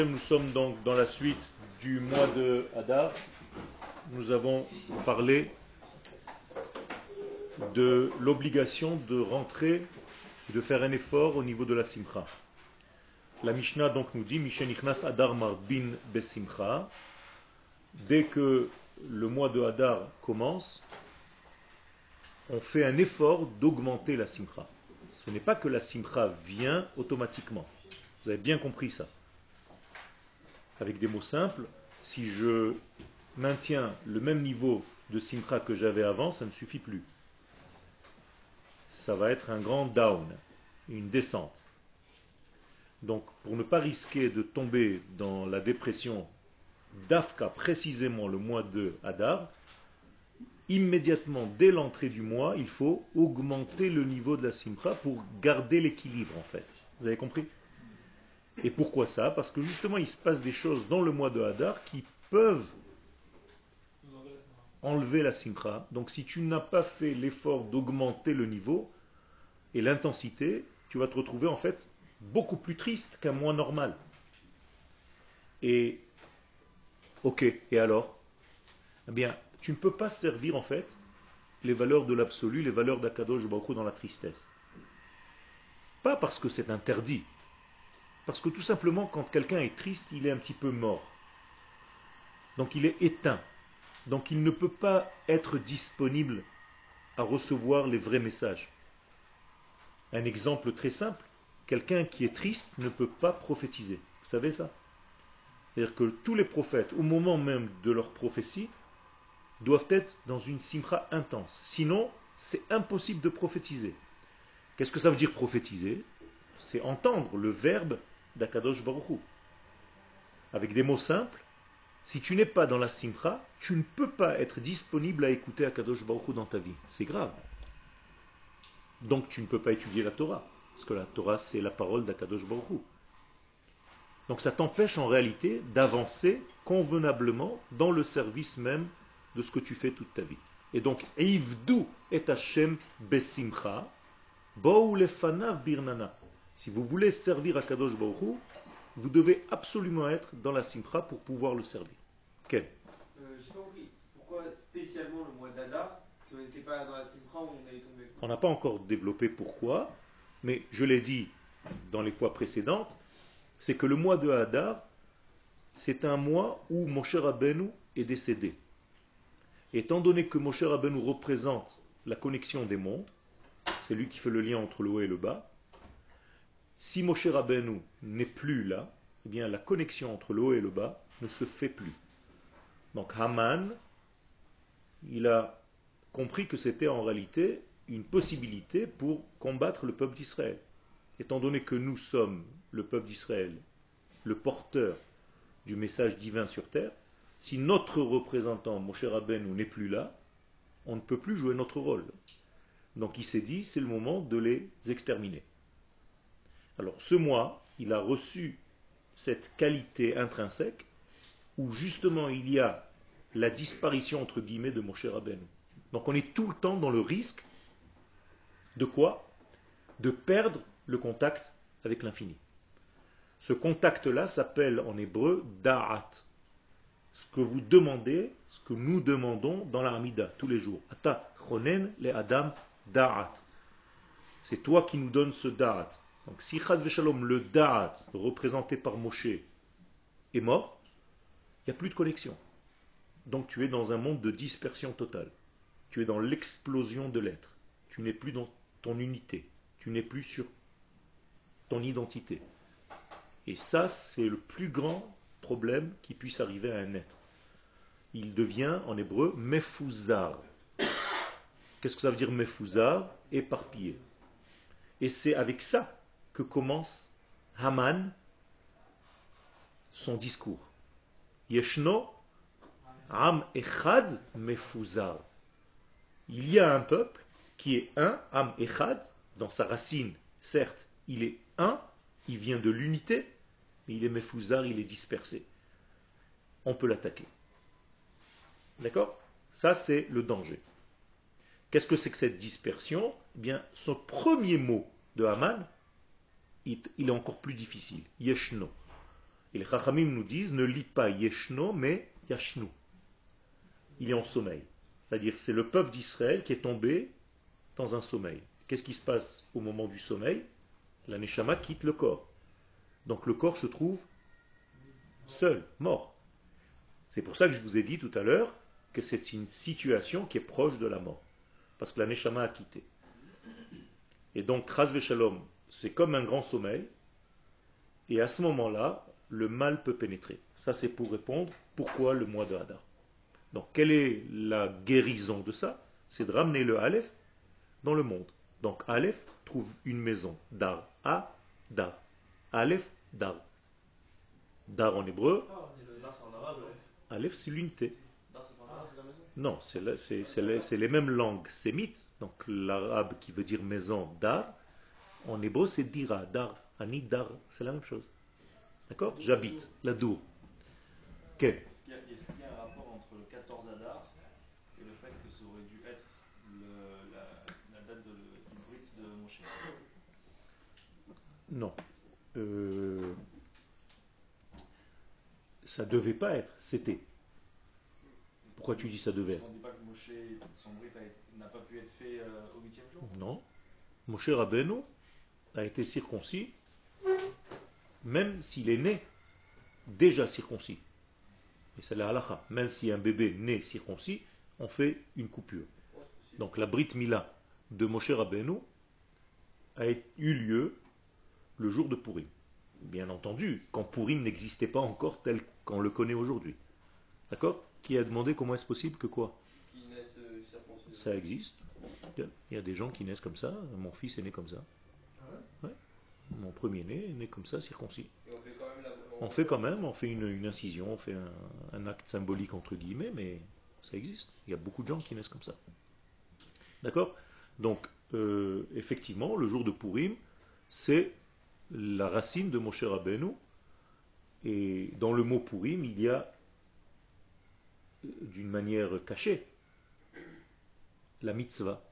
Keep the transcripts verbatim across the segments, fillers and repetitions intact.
Nous sommes donc dans la suite du mois de Hadar. Nous avons parlé de l'obligation de rentrer, de faire un effort au niveau de la simcha. La Mishnah donc nous dit Mishenichnas Hadar Marbin Besimcha. Dès que le mois de Hadar commence, on fait un effort d'augmenter la simcha. Ce n'est pas que la simcha vient automatiquement. Vous avez bien compris ça. Avec des mots simples, si je maintiens le même niveau de simcha que j'avais avant, ça ne suffit plus. Ça va être un grand down, une descente. Donc, pour ne pas risquer de tomber dans la dépression d'Afka, précisément le mois de Hadar, immédiatement, dès l'entrée du mois, il faut augmenter le niveau de la simcha pour garder l'équilibre, en fait. Vous avez compris ? Et pourquoi ça? Parce que justement, il se passe des choses dans le mois de Hadar qui peuvent enlever la simcha. Donc si tu n'as pas fait l'effort d'augmenter le niveau et l'intensité, tu vas te retrouver en fait beaucoup plus triste qu'un mois normal. Et, ok, et alors? Eh bien, tu ne peux pas servir en fait les valeurs de l'absolu, les valeurs d'Akadosh Baruch Hu dans la tristesse. Pas parce que c'est interdit. Parce que tout simplement, quand quelqu'un est triste, il est un petit peu mort. Donc il est éteint. Donc il ne peut pas être disponible à recevoir les vrais messages. Un exemple très simple, quelqu'un qui est triste ne peut pas prophétiser. Vous savez ça? C'est-à-dire que tous les prophètes, au moment même de leur prophétie, doivent être dans une simcha intense. Sinon, c'est impossible de prophétiser. Qu'est-ce que ça veut dire prophétiser? C'est entendre le verbe d'Akadosh Baruch Hu. Avec des mots simples, si tu n'es pas dans la simcha, tu ne peux pas être disponible à écouter Akadosh Baruch Hu dans ta vie. C'est grave. Donc tu ne peux pas étudier la Torah. Parce que la Torah, c'est la parole d'Akadosh Baruch Hu. Donc ça t'empêche en réalité d'avancer convenablement dans le service même de ce que tu fais toute ta vie. Et donc, Ivdu et Hashem besimcha, bo'u lefanav birnana. Si vous voulez servir à Kadosh Baruch Hu, vous devez absolument être dans la simcha pour pouvoir le servir. Quel euh, J'ai pas compris. Pourquoi spécialement le mois d'Adar? Si on n'était pas dans la simcha, on allait tomber. On n'a pas encore développé pourquoi, mais je l'ai dit dans les fois précédentes, c'est que le mois de Hadar, c'est un mois où Moshe Rabbeinu est décédé. Étant donné que Moshe Rabbeinu représente la connexion des mondes, c'est lui qui fait le lien entre le haut et le bas, si Moshe Rabbeinu n'est plus là, eh bien la connexion entre le haut et le bas ne se fait plus. Donc Haman, il a compris que c'était en réalité une possibilité pour combattre le peuple d'Israël. Étant donné que nous sommes le peuple d'Israël, le porteur du message divin sur terre, si notre représentant, Moshe Rabbeinu, n'est plus là, on ne peut plus jouer notre rôle. Donc il s'est dit, c'est le moment de les exterminer. Alors ce mois, il a reçu cette qualité intrinsèque où justement il y a la disparition entre guillemets de Moshe Rabbeinu. Donc on est tout le temps dans le risque de quoi? De perdre le contact avec l'infini. Ce contact-là s'appelle en hébreu da'at. Ce que vous demandez, ce que nous demandons dans la Hamida tous les jours. Ata chonen le adam da'at. C'est toi qui nous donnes ce da'at. Donc si chaz v'shalom, le da'at représenté par Moshe est mort, il n'y a plus de connexion. Donc tu es dans un monde de dispersion totale. Tu es dans l'explosion de l'être. Tu n'es plus dans ton unité. Tu n'es plus sur ton identité. Et ça, c'est le plus grand problème qui puisse arriver à un être. Il devient, en hébreu, mefuzar. Qu'est-ce que ça veut dire mefuzar? Éparpillé. Et c'est avec ça que commence Haman son discours. Yeshno am echad mefuzar. Il y a un peuple qui est un, am echad, dans sa racine, certes, il est un, il vient de l'unité, mais il est mefuzar, il est dispersé. On peut l'attaquer. D'accord? Ça, c'est le danger. Qu'est-ce que c'est que cette dispersion? Eh bien, son premier mot de Haman, il est encore plus difficile. Yeshno. Et les Chachamim nous disent, ne lis pas Yeshno, mais Yashnu. Il est en sommeil. C'est-à-dire c'est le peuple d'Israël qui est tombé dans un sommeil. Qu'est-ce qui se passe au moment du sommeil? La Neshama quitte le corps. Donc le corps se trouve seul, mort. C'est pour ça que je vous ai dit tout à l'heure que c'est une situation qui est proche de la mort. Parce que la Neshama a quitté. Et donc, Chas Veshalom, c'est comme un grand sommeil. Et à ce moment-là, le mal peut pénétrer. Ça, c'est pour répondre pourquoi le mois de Hadar. Donc, quelle est la guérison de ça? C'est de ramener le Aleph dans le monde. Donc, Aleph trouve une maison. Dar. A, Dar. Aleph, Dar. Dar en hébreu. Aleph, c'est l'unité. Non, c'est le- c'est- c'est les, c'est les mêmes langues sémites. Donc, l'arabe qui veut dire maison, Dar. En hébreu, c'est Dira, Dar. Ani, Dar. C'est la même chose. D'accord? J'habite, la Dour. Quel? Est-ce qu'il y, a- est-ce qu'il y a un rapport entre le quatorze Adar et le fait que ça aurait dû être le- la, la date de, du Brit de Moshe? Non. Euh, ça devait pas être, c'était. Pourquoi tu dis ça devait être? On ne dit pas que Moshe, son Brit a été- n'a pas pu être fait euh, au huitième jour? Non. Moshe Rabbeinu a été circoncis, même s'il est né déjà circoncis. Et c'est la halakha. Même si un bébé né circoncis, on fait une coupure. Donc la Brit Mila de Moshe Rabbeinu a eu lieu le jour de Purim. Bien entendu, quand Purim n'existait pas encore tel qu'on le connaît aujourd'hui. D'accord? Qui a demandé comment est-ce possible que quoi? Qui naissent euh, circoncis. Ça existe. Il y a des gens qui naissent comme ça. Mon fils est né comme ça. Ouais. Mon premier-né est né comme ça, circoncis. Et on fait quand même la. On fait quand même, on fait une, une incision, on fait un, un acte symbolique entre guillemets, mais ça existe. Il y a beaucoup de gens qui naissent comme ça. D'accord? Donc, euh, effectivement, le jour de Purim, c'est la racine de Moshe Rabbeinu. Et dans le mot Purim, il y a, euh, d'une manière cachée, la mitzvah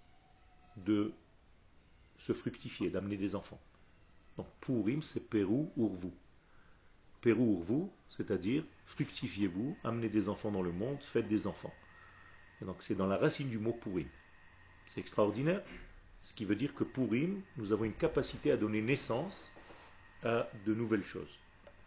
de se fructifier, d'amener des enfants. Donc, Purim, c'est Pérou Urvu. Pérou Urvu, c'est-à-dire fructifiez-vous, amenez des enfants dans le monde, faites des enfants. Et donc, c'est dans la racine du mot Purim. C'est extraordinaire. Ce qui veut dire que Purim, nous avons une capacité à donner naissance à de nouvelles choses.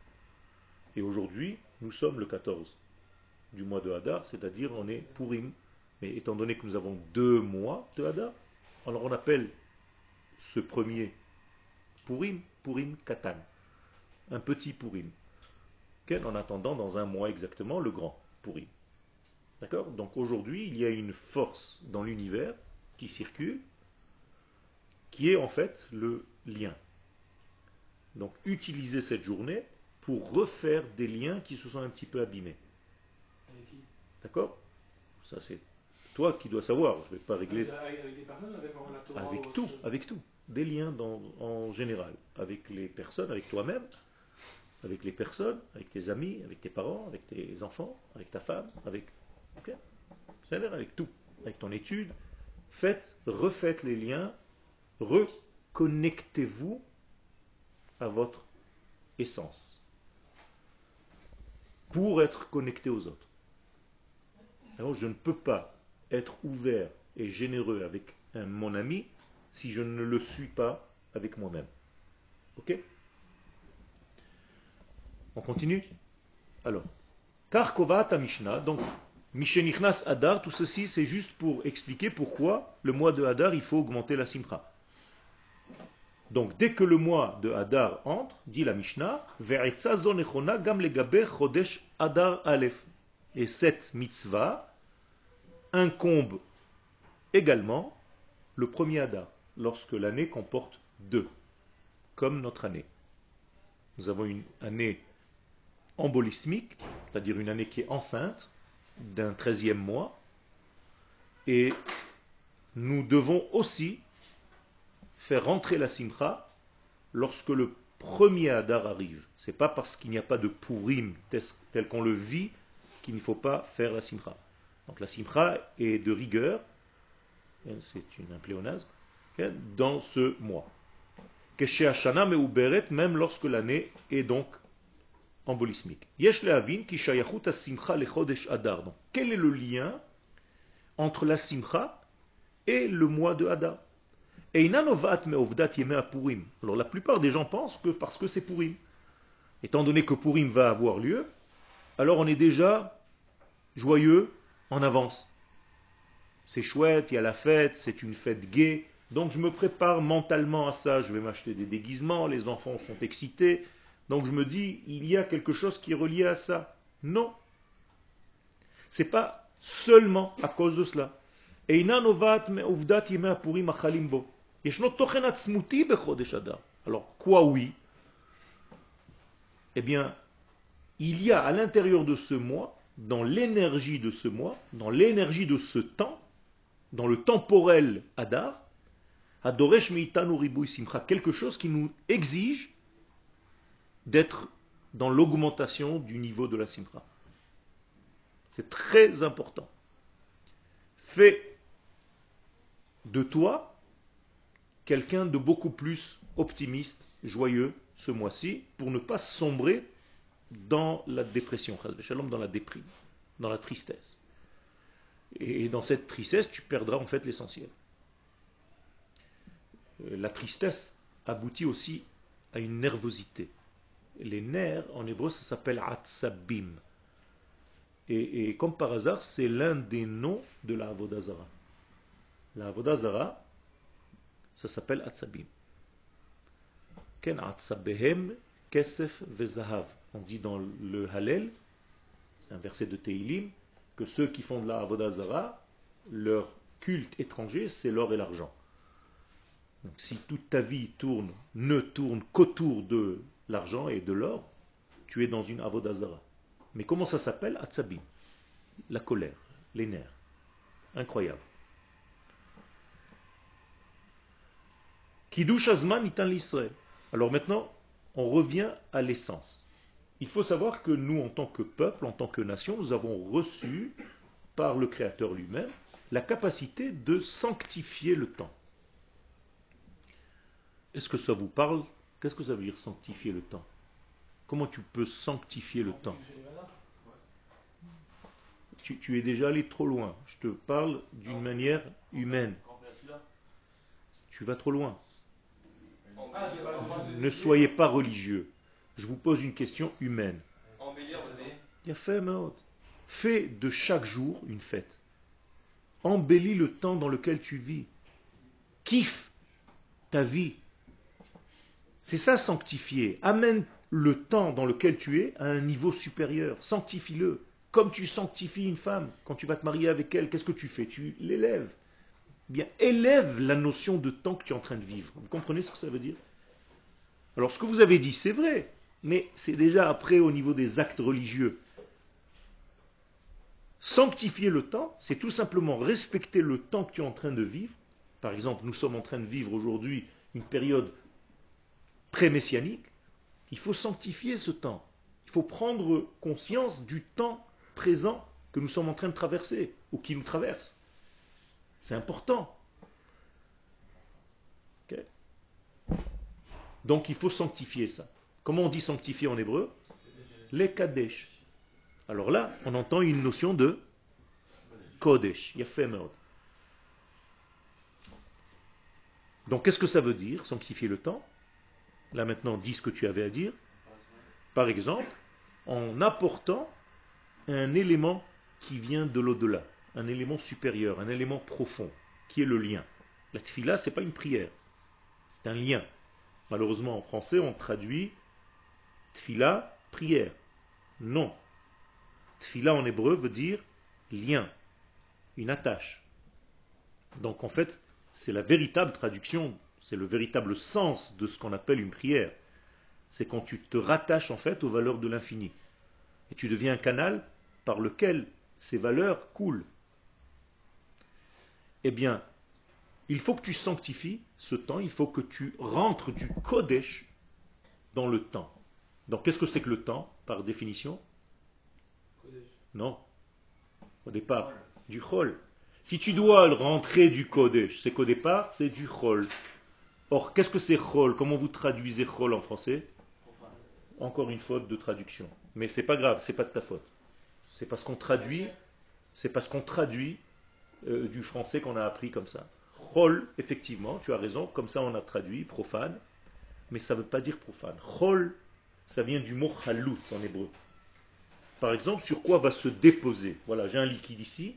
Et aujourd'hui, nous sommes le quatorze du mois de Hadar, c'est-à-dire on est Purim. Mais étant donné que nous avons deux mois de Hadar, alors on appelle ce premier Purim, Purim Katan. Un petit Purim. Okay, en attendant, dans un mois exactement, le grand Purim. D'accord? Donc aujourd'hui, il y a une force dans l'univers qui circule, qui est en fait le lien. Donc utilisez cette journée pour refaire des liens qui se sont un petit peu abîmés. D'accord? Ça c'est toi qui dois savoir, je ne vais pas régler. Avec, avec des personnes, avec, la Torah, Avec ou tout, autre chose. avec tout. Des liens dans- en général. Avec les personnes, avec toi-même, avec les personnes, avec tes amis, avec tes parents, avec tes enfants, avec ta femme, avec. Ok? C'est-à-dire avec tout. Avec ton étude. Faites, refaites les liens, reconnectez-vous à votre essence. Pour être connecté aux autres. Alors je ne peux pas être ouvert et généreux avec un- mon ami si je ne le suis pas avec moi-même. Ok? On continue? Alors, Kar Kovat Mishnah, donc Mishenichnas Hadar, tout ceci c'est juste pour expliquer pourquoi le mois de Hadar il faut augmenter la simcha. Donc dès que le mois de Hadar entre, dit la Mishnah, Ve'etza zo nechona gam legabe chodesh Hadar Aleph. Et cette mitzvah incombe également le premier Hadar, lorsque l'année comporte deux, comme notre année. Nous avons une année embolismique, c'est-à-dire une année qui est enceinte d'un treizième mois, et nous devons aussi faire rentrer la simcha lorsque le premier Hadar arrive. C'est pas parce qu'il n'y a pas de Purim tel, tel qu'on le vit qu'il ne faut pas faire la simcha. Donc la simcha est de rigueur, c'est une un pléonasme, dans ce mois. Keshe Hashana Meuberet, même lorsque l'année est donc embolismique. Yesh lehavin ki shayachut hasimcha lechodesh Adar. Donc, quel est le lien entre la simcha et le mois de Adar? Eina novat me'ovdat yemei Purim. Alors la plupart des gens pensent que parce que c'est Purim. Étant donné que Purim va avoir lieu, alors on est déjà joyeux en avance. C'est chouette, il y a la fête, c'est une fête gaie. Donc je me prépare mentalement à ça. Je vais m'acheter des déguisements, les enfants sont excités. Donc je me dis, il y a quelque chose qui est relié à ça. Non. C'est pas seulement à cause de cela. Eina novat me'ovdat yemei Purim achalim bo. Alors, quoi oui? Eh bien, il y a à l'intérieur de ce mois, dans l'énergie de ce mois, dans l'énergie de ce temps, dans le temporel Adar, Adoresh meitanu ribuy simcha, quelque chose qui nous exige d'être dans l'augmentation du niveau de la simcha. C'est très important. Fais de toi quelqu'un de beaucoup plus optimiste, joyeux ce mois-ci, pour ne pas sombrer dans la dépression, dans la déprime, dans la tristesse. Et dans cette tristesse, tu perdras en fait l'essentiel. La tristesse aboutit aussi à une nervosité. Les nerfs, en hébreu, ça s'appelle atzabim. Et, et comme par hasard, c'est l'un des noms de la Avodah Zara. La Avodah Zara, ça s'appelle Atzabim. Ken Atzabehem Kesef Vezahav. On dit dans le Hallel, c'est un verset de Teilim, que ceux qui font de la Avodah Zara, leur culte étranger, c'est l'or et l'argent. Donc si toute ta vie tourne, ne tourne qu'autour de l'argent et de l'or, tu es dans une Avodah Zara. Mais comment ça s'appelle? Atzabim. La colère, les nerfs. Incroyable. Kiddush Azman itan l'Israël. Alors maintenant, on revient à l'essence. Il faut savoir que nous, en tant que peuple, en tant que nation, nous avons reçu, par le Créateur lui-même, la capacité de sanctifier le temps. Est-ce que ça vous parle? Qu'est-ce que ça veut dire sanctifier le temps? Comment tu peux sanctifier le temps? tu, tu es déjà allé trop loin. Je te parle d'une manière humaine. Tu vas trop loin. Ne soyez pas religieux. Je vous pose une question humaine. Il y a fait, fais de chaque jour une fête. Embellis le temps dans lequel tu vis. Kiffe ta vie. C'est ça sanctifier. Amène le temps dans lequel tu es à un niveau supérieur. Sanctifie-le. Comme tu sanctifies une femme. Quand tu vas te marier avec elle, qu'est-ce que tu fais? Tu l'élèves. Bien, élève la notion de temps que tu es en train de vivre. Vous comprenez ce que ça veut dire? Alors, ce que vous avez dit, c'est vrai, mais c'est déjà après au niveau des actes religieux. Sanctifier le temps, c'est tout simplement respecter le temps que tu es en train de vivre. Par exemple, nous sommes en train de vivre aujourd'hui une période pré-messianique. Il faut sanctifier ce temps. Il faut prendre conscience du temps présent que nous sommes en train de traverser, ou qui nous traverse. C'est important. Okay. Donc il faut sanctifier ça. Comment on dit sanctifier en hébreu? Les kadesh. Alors là, on entend une notion de kodesh. Yafemod. Donc qu'est-ce que ça veut dire, sanctifier le temps? Là maintenant, dis ce que tu avais à dire. Par exemple, en apportant un élément qui vient de l'au-delà, un élément supérieur, un élément profond, qui est le lien. La tfila, ce n'est pas une prière, c'est un lien. Malheureusement, en français, on traduit tfila, prière. Non. Tfila en hébreu veut dire lien, une attache. Donc en fait, c'est la véritable traduction, c'est le véritable sens de ce qu'on appelle une prière. C'est quand tu te rattaches en fait aux valeurs de l'infini. Et tu deviens un canal par lequel ces valeurs coulent. Eh bien, il faut que tu sanctifies ce temps, il faut que tu rentres du Kodesh dans le temps. Donc, qu'est-ce que c'est que le temps, par définition? Non. Au départ, du Chol. Si tu dois rentrer du Kodesh, c'est qu'au départ, c'est du Chol. Or, qu'est-ce que c'est Chol? Comment vous traduisez Chol en français? Encore une faute de traduction. Mais c'est pas grave, c'est pas de ta faute. C'est parce qu'on traduit, c'est parce qu'on traduit euh, du français qu'on a appris comme ça. Chol, effectivement, tu as raison, comme ça on a traduit, profane, mais ça ne veut pas dire profane. Chol, ça vient du mot chalut en hébreu. Par exemple, sur quoi va se déposer? Voilà, j'ai un liquide ici,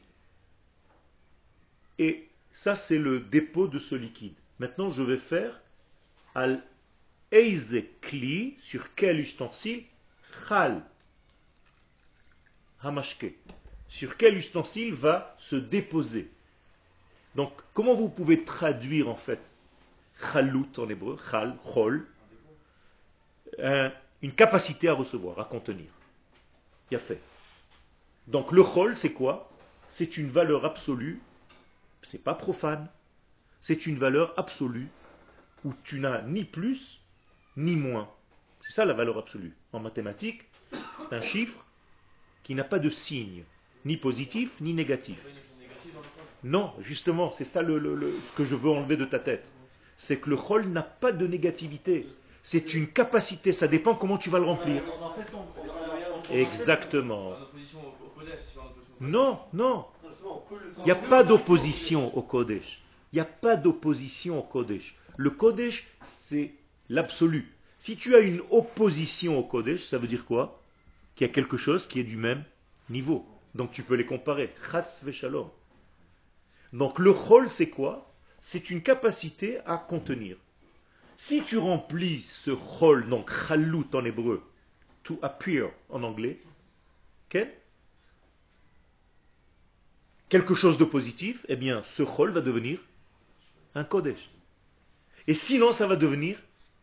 et ça c'est le dépôt de ce liquide. Maintenant je vais faire al eize kli, sur quel ustensile? Chal, hamashke. Sur quel ustensile va se déposer? Donc, comment vous pouvez traduire en fait chalut en hébreu, chal, chol, un- une capacité à recevoir, à contenir. Il y a fait. Donc le chol, c'est quoi? C'est une valeur absolue, c'est pas profane, c'est une valeur absolue où tu n'as ni plus ni moins. C'est ça la valeur absolue. En mathématiques, c'est un chiffre qui n'a pas de signe, ni positif ni négatif. Non, justement, c'est ça le, le- le- ce que je veux enlever de ta tête. C'est que le chol n'a pas de négativité. C'est une capacité, ça dépend comment tu vas le remplir. En fait, on, on, on, on, Exactement. en opposition au, au Kodesh, c'est en opposition au Non, non, Non, justement, on peut le il n'y a pas d'opposition au Kodesh. Il n'y a pas d'opposition au Kodesh. Le Kodesh, c'est l'absolu. Si tu as une opposition au Kodesh, ça veut dire quoi? Qu'il y a quelque chose qui est du même niveau. Donc tu peux les comparer. Chas v'shalom. Donc le chol, c'est quoi? C'est une capacité à contenir. Si tu remplis ce chol, donc chalut en hébreu, to appear en anglais, ok, quelque chose de positif, eh bien ce chol va devenir un kodesh. Et sinon, ça va devenir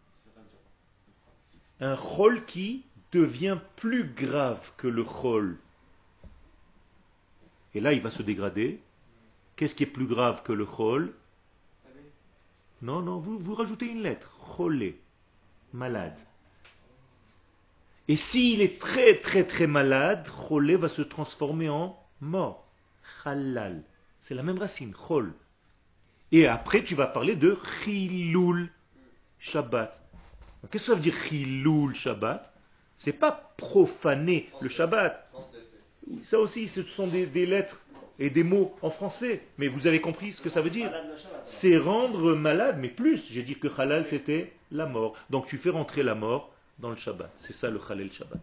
un chol qui devient plus grave que le chol. Et là, il va se dégrader. Qu'est-ce qui est plus grave que le chol? Non, non, vous, vous rajoutez une lettre. Cholé, malade. Et s'il est très, très, très malade, cholé va se transformer en mort. Halal. C'est la même racine, chol. Et après, tu vas parler de chilul Shabbat. Donc, qu'est-ce que ça veut dire chilul Shabbat? C'est pas profaner le Shabbat. Ça aussi, ce sont des, des lettres et des mots en français. Mais vous avez compris ce que ça veut dire? C'est rendre malade, mais plus. J'ai dit que halal, c'était la mort. Donc tu fais rentrer la mort dans le Shabbat. C'est ça le halal Shabbat.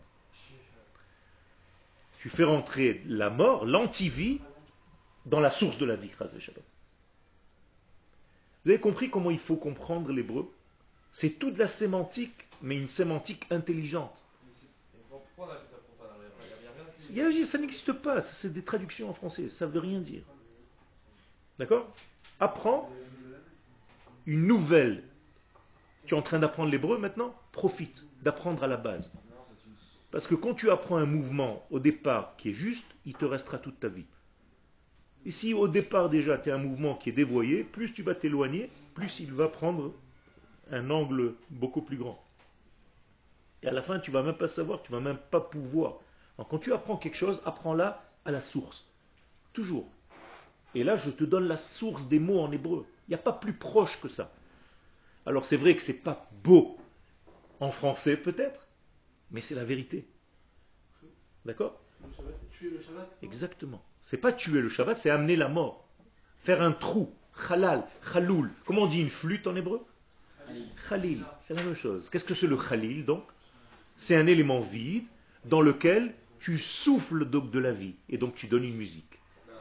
Tu fais rentrer la mort, l'antivie, dans la source de la vie, Chazé Shabbat. Vous avez compris comment il faut comprendre l'hébreu? C'est toute la sémantique, mais une sémantique intelligente. Pourquoi on appelle ça profane? Il n'y a rien qui... Il y a- Ça n'existe pas, ça, c'est des traductions en français, ça ne veut rien dire. D'accord? Apprends une nouvelle. Tu es en train d'apprendre l'hébreu maintenant? Profite d'apprendre à la base. Parce que quand tu apprends un mouvement au départ qui est juste, il te restera toute ta vie. Et si au départ déjà tu as un mouvement qui est dévoyé, plus tu vas t'éloigner, plus il va prendre un angle beaucoup plus grand. Et à la fin, tu ne vas même pas savoir, tu ne vas même pas pouvoir. Donc, quand tu apprends quelque chose, apprends-la à la source. Toujours. Et là, je te donne la source des mots en hébreu. Il n'y a pas plus proche que ça. Alors c'est vrai que ce n'est pas beau en français peut-être, mais c'est la vérité. D'accord? Le Shabbat, c'est tuer le Shabbat. Exactement. C'est pas tuer le Shabbat, c'est amener la mort. Faire un trou. Halal, chaloul. Comment on dit une flûte en hébreu? Khalil. C'est la même chose. Qu'est-ce que c'est le khalil donc? C'est un élément vide dans lequel tu souffles donc de la vie et donc tu donnes une musique.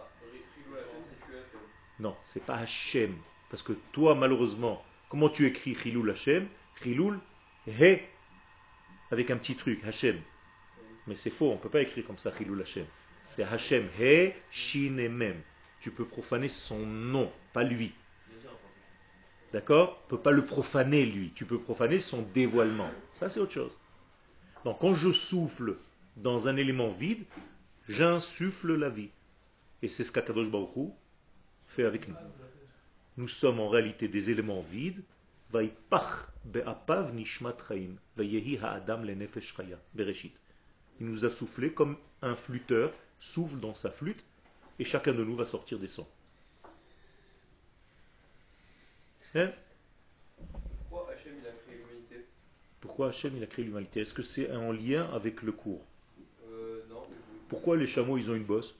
Non, c'est pas Hachem. Parce que toi, malheureusement, comment tu écris Chilul Hachem? Chilul, He, avec un petit truc, Hachem. Mais c'est faux, on ne peut pas écrire comme ça Chilul Hachem. C'est Hachem, He, Shin et Mem. Tu peux profaner son nom, pas lui. D'accord? Tu ne peux pas le profaner lui, tu peux profaner son dévoilement. Ça c'est autre chose. Donc quand je souffle dans un élément vide, j'insuffle la vie. Et c'est ce qu'Akadosh Baruch Hu fait avec nous. Nous sommes en réalité des éléments vides. Vaipach be'apav nishmat chaim, vayehi ha'adam lenefesh chaya, bereshit. Il nous a soufflé comme un flûteur souffle dans sa flûte, et chacun de nous va sortir des sons. Hein? Pourquoi Hachem il a créé l'humanité? Pourquoi Hachem il a créé l'humanité? Est-ce que c'est en lien avec le cours? pourquoi les chameaux, ils ont une bosse?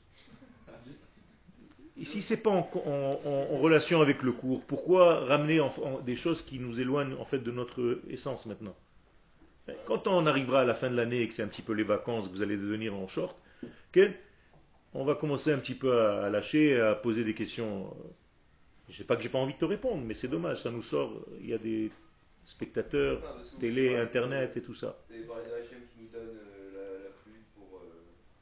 Si c'est pas en, en- en- en relation avec le cours, pourquoi ramener en- en- des choses qui nous éloignent en fait de notre essence maintenant? Quand on arrivera à la fin de l'année et que c'est un petit peu les vacances, que vous allez devenir en short, ok, on va commencer un petit peu à, à lâcher, à poser des questions. Je ne sais pas que j'ai pas envie de te répondre, mais c'est dommage, ça nous sort. Il y a des spectateurs, Ah, parce que vous télé, parlez- internet et tout ça. Vous avez parlé de Hachem qui nous donne euh, la, la pluie pour. euh,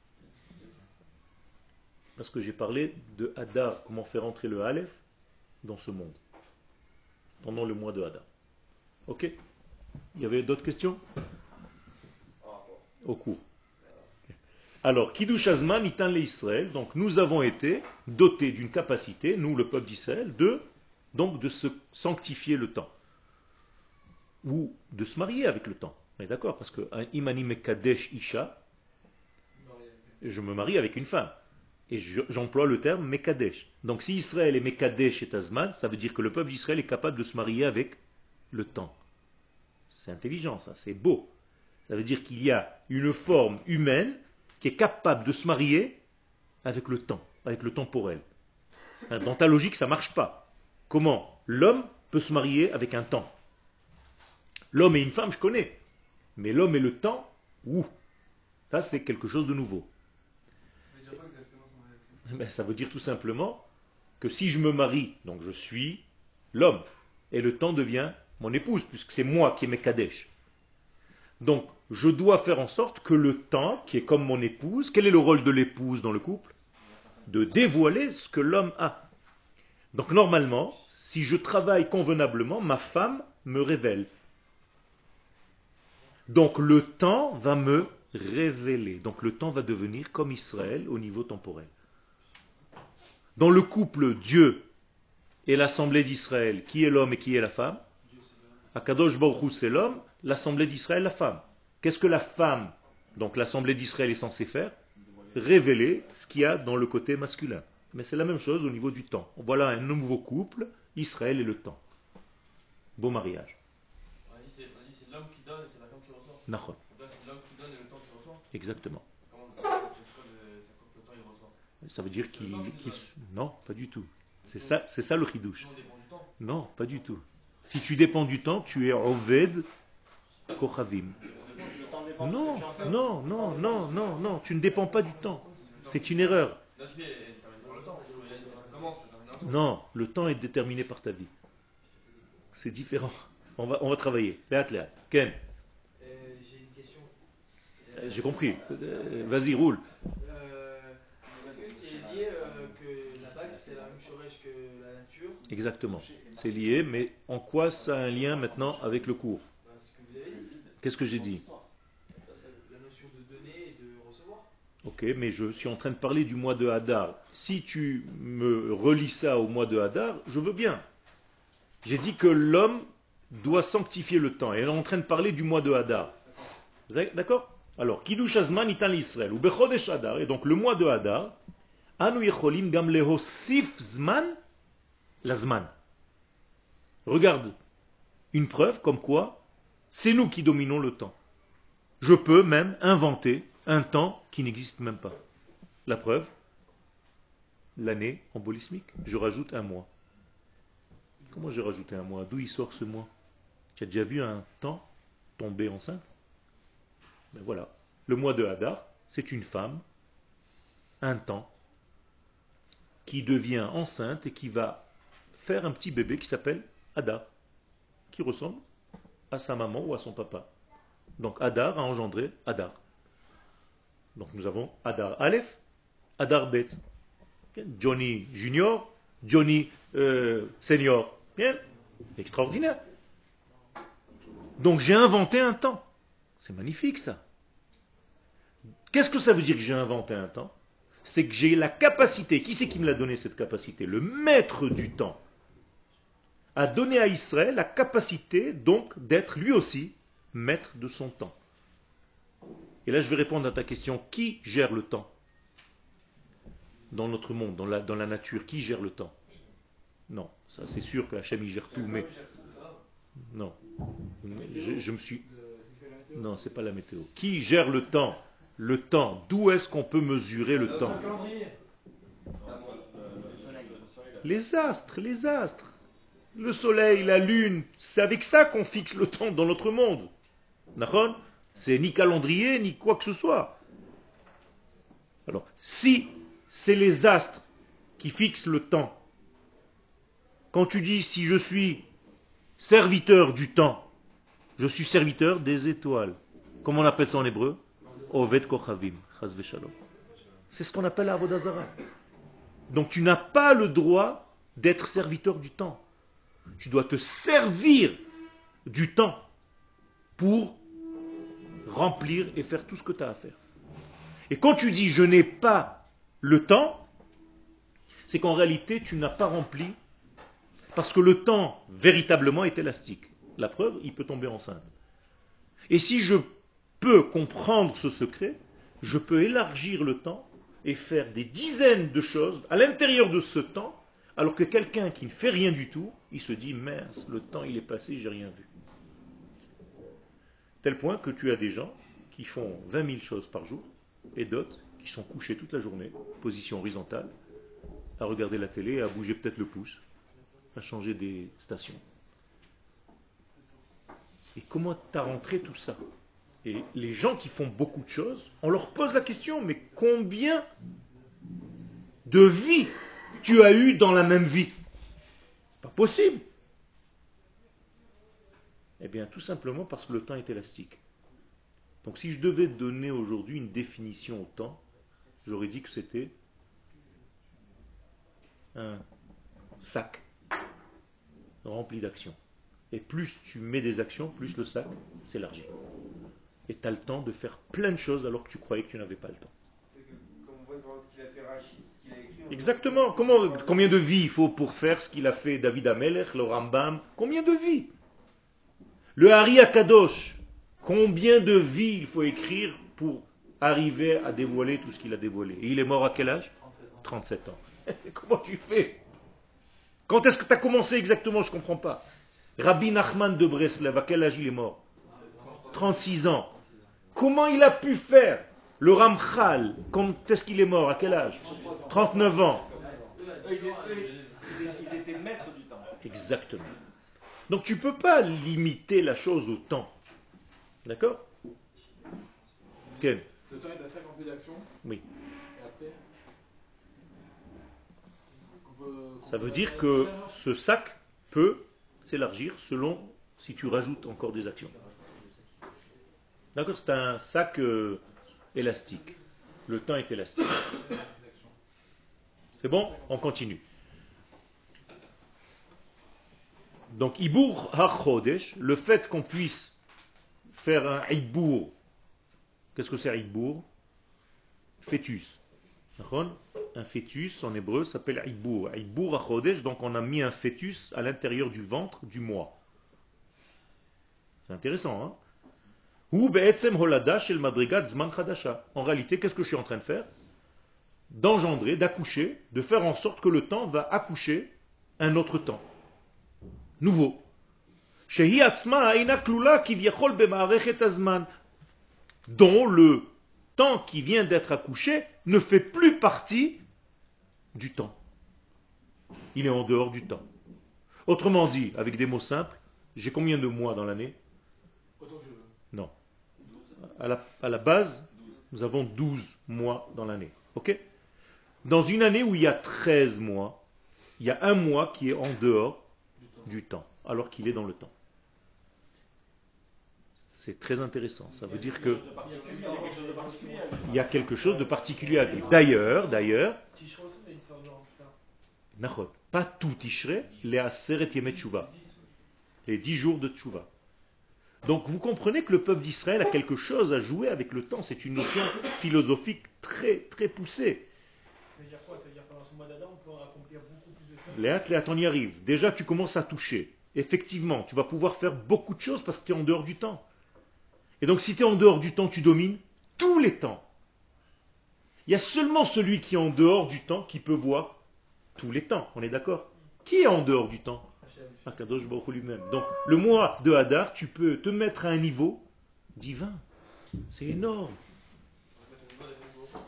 Parce que j'ai parlé de Hadar, comment faire entrer le Aleph dans ce monde, pendant le mois de Hadar. Ok? Il y avait d'autres questions? en rapport. Au cours. Alors, Kiddush Hazman Itan le Israël, donc nous avons été dotés d'une capacité, nous le peuple d'Israël, de, donc de se sanctifier le temps. Ou de se marier avec le temps. On est d'accord? Parce que un Imani Mekadesh Isha, je me marie avec une femme. Et je- j'emploie le terme Mekadesh. Donc si Israël est Mekadesh et Hazman, ça veut dire que le peuple d'Israël est capable de se marier avec le temps. C'est intelligent ça, c'est beau. Ça veut dire qu'il y a une forme humaine qui est capable de se marier avec le temps, avec le temporel. Hein, dans ta logique, ça ne marche pas. Comment l'homme peut se marier avec un temps? L'homme et une femme, je connais. Mais l'homme et le temps, ouh, ça c'est quelque chose de nouveau. Ben, ça veut dire tout simplement que si je me marie, donc je suis l'homme, et le temps devient mon épouse, puisque c'est moi qui est Mekadesh. Donc, je dois faire en sorte que le temps, qui est comme mon épouse, quel est le rôle de l'épouse dans le couple? De dévoiler ce que l'homme a. Donc, normalement, si je travaille convenablement, ma femme me révèle. Donc, le temps va me révéler. Donc, le temps va devenir comme Israël au niveau temporel. Dans le couple Dieu et l'assemblée d'Israël, qui est l'homme et qui est la femme? Akadosh Baruch Hu, c'est l'homme, l'assemblée d'Israël, la femme. Qu'est-ce que la femme, donc l'assemblée d'Israël, est censée faire? Révéler ce qu'il y a dans le côté masculin. Mais c'est la même chose au niveau du temps. Voilà un nouveau couple, Israël et le temps. Beau mariage. On a dit c'est on a dit c'est l'homme qui donne et c'est la femme qui reçoit. Nachon. Donc là, c'est l'homme qui donne et le temps qui reçoit. Exactement. Comment ça se passe? C'est quoi le c'est quoi que le temps il reçoit? Ça veut dire qu'il... qu'il- Non, pas du tout. C'est ça, c'est ça le chidouche. Sinon, on dépend du temps. Non, pas du tout. Si tu dépends du temps, tu es Oved Kochavim. Le temps dépend de ce Non, que tu en fais. non, non, non, non, non, tu ne dépends pas du temps. C'est une erreur. Notre vie est déterminée par le temps. Ça commence, ça termine un temps. Non, le temps est déterminé par ta vie. C'est différent. On va, on va travailler. Léat, Léat. Ken, Euh, J'ai une question. euh, j'ai compris. Euh, Vas-y, roule. Euh, Est-ce que c'est lié euh, que la bague c'est la même chorèche que la nature? Exactement. C'est lié, mais en quoi ça a un lien maintenant avec le cours? Parce que vous avez dit Qu'est-ce que j'ai dit? la notion de donner et de recevoir. Ok, mais je suis en train de parler du mois de Hadar. Si tu me relis ça au mois de Hadar, je veux bien. J'ai dit que l'homme doit sanctifier le temps. Et on est en train de parler du mois de Hadar. D'accord? Alors, Kiddush Hazman itan l'Israël, ou Bechodesh Hadar, et donc le mois de Hadar, Anu yecholim gam lehosif zman la zman. Regarde, une preuve comme quoi c'est nous qui dominons le temps. Je peux même inventer un temps qui n'existe même pas. La preuve, l'année embolismique. Je rajoute un mois. Comment j'ai rajouté un mois? D'où il sort ce mois? Tu as déjà vu un temps tomber enceinte? Ben voilà. Le mois de Hadar, c'est une femme, un temps, qui devient enceinte et qui va faire un petit bébé qui s'appelle Hadar, qui ressemble à sa maman ou à son papa. Donc Hadar a engendré Hadar. Donc nous avons Hadar Aleph, Hadar Bet. Johnny Junior, Johnny euh, Senior. Bien, extraordinaire. Donc j'ai inventé un temps. C'est magnifique ça. Qu'est-ce que ça veut dire que j'ai inventé un temps? C'est que j'ai la capacité, qui c'est qui me l'a donné cette capacité? Le maître du temps a donné à Israël la capacité donc d'être lui aussi maître de son temps. Et là je vais répondre à ta question, qui gère le temps? Dans notre monde, dans la, dans la nature, qui gère le temps? Non, ça c'est sûr que Hachem il gère tout, mais non. Je, je me suis... Non, c'est pas la météo. Qui gère le temps? Le temps. D'où est-ce qu'on peut mesurer le temps? Les astres, les astres. Le soleil, la lune, c'est avec ça qu'on fixe le temps dans notre monde. D'accord? C'est ni calendrier, ni quoi que ce soit. Alors, si c'est les astres qui fixent le temps, quand tu dis si je suis serviteur du temps, je suis serviteur des étoiles. Comment on appelle ça en hébreu? Oved Kochavim, chas v'shalom. C'est ce qu'on appelle la Avodah Zarah. Donc tu n'as pas le droit d'être serviteur du temps. Tu dois te servir du temps pour remplir et faire tout ce que tu as à faire. Et quand tu dis je n'ai pas le temps, c'est qu'en réalité tu n'as pas rempli, parce que le temps véritablement est élastique. La preuve, il peut tomber enceinte. Et si je peux comprendre ce secret, je peux élargir le temps et faire des dizaines de choses à l'intérieur de ce temps, alors que quelqu'un qui ne fait rien du tout, il se dit, mince, le temps il est passé, j'ai rien vu. Tel point que tu as des gens qui font vingt mille choses par jour, et d'autres qui sont couchés toute la journée, position horizontale, à regarder la télé, à bouger peut-être le pouce, à changer des stations. Et comment tu as rentré tout ça? Et les gens qui font beaucoup de choses, on leur pose la question, mais combien de vies tu as eu dans la même vie? Pas possible. Eh bien, tout simplement parce que le temps est élastique. Donc si je devais donner aujourd'hui une définition au temps, j'aurais dit que c'était un sac rempli d'actions. Et plus tu mets des actions, plus le sac s'élargit. Et tu as le temps de faire plein de choses alors que tu croyais que tu n'avais pas le temps. Comme on voit ce qu'il a fait Rachid, ce qu'il a écrit. Exactement. Comment, combien de vies il faut pour faire ce qu'il a fait David Amelech, le Rambam? Combien de vies? Le Hari Akadosh, combien de vies il faut écrire pour arriver à dévoiler tout ce qu'il a dévoilé? Et il est mort à quel âge? trente-sept ans. Comment tu fais? Quand est-ce que tu as commencé exactement? Je ne comprends pas. Rabbi Nachman de Breslev, à quel âge il est mort? trente-six ans. Comment il a pu faire? Le Ramchal, quand est-ce qu'il est mort? À quel âge? trente-neuf ans. Ils étaient maîtres du temps. Exactement. Donc tu ne peux pas limiter la chose au temps. D'accord? Ken? Le temps est assez rempli d'action. Oui. Et après, on peut- on Ça peut veut dire faire- que ce sac peut s'élargir selon si tu rajoutes encore des actions. D'accord? C'est un sac euh, élastique. Le temps est élastique. C'est bon? On continue. Donc, Ibour HaChodesh, le fait qu'on puisse faire un Ibour, qu'est-ce que c'est un Ibour? Fœtus. D'accord? Un fœtus en hébreu s'appelle Ibour. Ibour HaChodesh, donc on a mis un fœtus à l'intérieur du ventre du mois. C'est intéressant, hein? Ou be'etzem holada shel madrigat zman chadasha. En réalité, qu'est-ce que je suis en train de faire? D'engendrer, d'accoucher, de faire en sorte que le temps va accoucher un autre temps. Nouveau. Shehi atzma ina klula kivyachol b'ma'arechet hazman. Dont le temps qui vient d'être accouché ne fait plus partie du temps. Il est en dehors du temps. Autrement dit, avec des mots simples, j'ai combien de mois dans l'année? Autant que je veux. Non. À la, à la base, nous avons douze mois dans l'année. Ok? Dans une année où il y a treize mois, il y a un mois qui est en dehors du temps, alors qu'il est dans le temps. C'est très intéressant. Ça veut dire que il y a quelque chose de particulier à lui. D'ailleurs, d'ailleurs, Tishrei aussi, mais il sort genre, putain. Nachot, pas tout Tishrei, les Aseret Yemet Tshuva, les dix jours de Tshuva. Donc vous comprenez que le peuple d'Israël a quelque chose à jouer avec le temps. C'est une notion philosophique très très poussée. Ça veut dire quoi? Ça veut dire que pendant ce mois d'Adam, on peut accomplir beaucoup plus de choses. Léat, Léat, on y arrive. Déjà, tu commences à toucher. Effectivement, tu vas pouvoir faire beaucoup de choses parce que tu es en dehors du temps. Et donc, si tu es en dehors du temps, tu domines tous les temps. Il y a seulement celui qui est en dehors du temps qui peut voir tous les temps. On est d'accord? Qui est en dehors du temps? Akadosh Baruch Hu lui-même. Donc, le mois de Hadar, tu peux te mettre à un niveau divin. C'est énorme.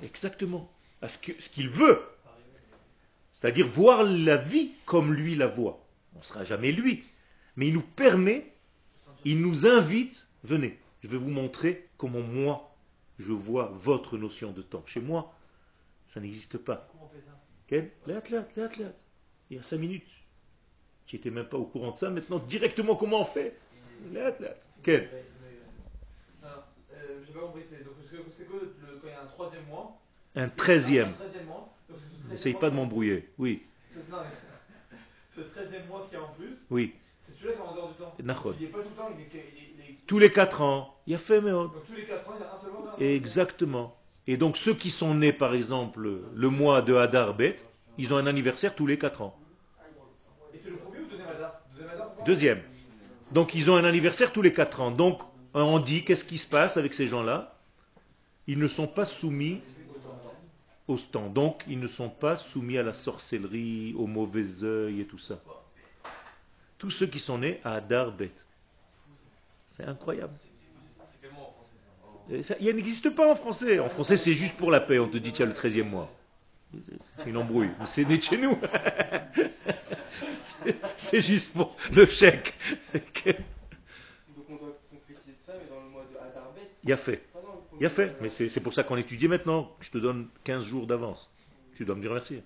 Exactement. À ce que- ce qu'il veut. C'est-à-dire voir la vie comme lui la voit. On ne sera jamais lui. Mais il nous permet, il nous invite, venez, je vais vous montrer comment moi, je vois votre notion de temps. Chez moi, ça n'existe pas. Comment on fait ça? Quel Léat, léat, léat, léat. Il y a cinq minutes. Tu n'étais même pas au courant de ça. Maintenant, directement, comment on fait? Léat, léat. Quel Ouais, mais, euh, non, euh, j'ai pas compris. C'est donc, c'est que- c'est que le- quand il y a un troisième mois. Un c'est- treizième. Un treizième mois. Donc, c'est ce treizième N'essaye mois pas de qui- m'embrouiller. Oui, ce- non, mais- Ce treizième mois qu'il y a en plus, oui. c'est celui-là qui est en dehors du temps. Nachon. Il n'est pas tout le temps, il est, il est- il est- Tous les quatre ans. Il y a fait, mais Donc tous les quatre ans, il y a un seul mois. dans- exactement. Et donc, ceux qui sont nés, par exemple, le mois de Hadar Bet, ils ont un anniversaire tous les quatre ans. Et c'est le premier ou le deuxième Hadar? Deuxième Hadar ou pas? Deuxième. Donc, ils ont un anniversaire tous les quatre ans. Donc, on dit, qu'est-ce qui se passe avec ces gens-là? Ils ne sont pas soumis au temps. Donc, ils ne sont pas soumis à la sorcellerie, au mauvais œil et tout ça. Tous ceux qui sont nés à Hadar Bet. C'est incroyable. C'est quel mois en français? Et ça, il n'existe pas en français. En français, c'est juste pour la paix. On te dit, tiens, le treizième mois. C'est une embrouille. Mais c'est né de chez nous. C'est- C'est juste pour le chèque. Donc on doit concrétiser tout ça, mais dans le mois de Hadarbet. Il y a fait. Pas dans le premier Il y a fait. mois. Mais c'est c'est pour ça qu'on étudie maintenant. Je te donne quinze jours d'avance. Tu dois me dire merci.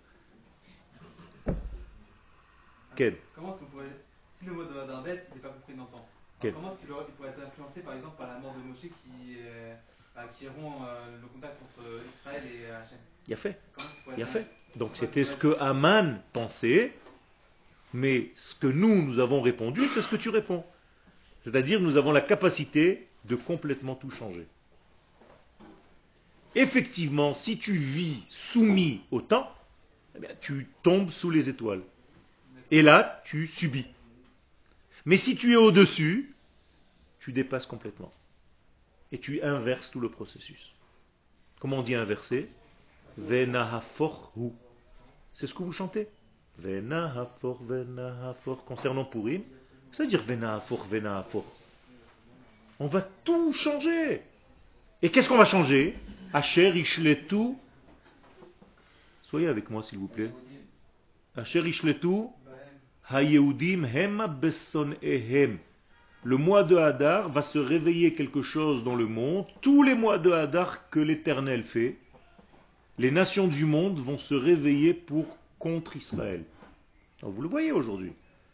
Ken. Comment est-ce qu'on pourrait. Si le mot de Hadarbet n'est pas compris dans le temps, Quel alors comment est-ce qu'il aurait- il pourrait être influencé par exemple par la mort de Moshe qui, euh, bah, qui rompt euh, le contact entre Israël et Hachem? Il y a fait. Comment est-ce qu'il pourrait Il y a être- fait. Donc c'était ce que Aman pensait. Mais ce que nous, nous avons répondu, c'est ce que tu réponds. C'est-à-dire, nous avons la capacité de complètement tout changer. Effectivement, si tu vis soumis au temps, eh bien, tu tombes sous les étoiles. Et là, tu subis. Mais si tu es au-dessus, tu dépasses complètement. Et tu inverses tout le processus. Comment on dit inverser? Venahaforhu. C'est ce que vous chantez. Venahafor, venahafor. Concernant Purim, c'est-à-dire venahafor, venahafor. On va tout changer. Et qu'est-ce qu'on va changer? Asher ishletu. Soyez avec moi, s'il vous plaît. Asher ishletu. Hayehudim hema besson ehem. Le mois de Hadar va se réveiller quelque chose dans le monde. Tous les mois de Hadar que l'Éternel fait, les nations du monde vont se réveiller pour contre Israël. Alors, vous le voyez aujourd'hui.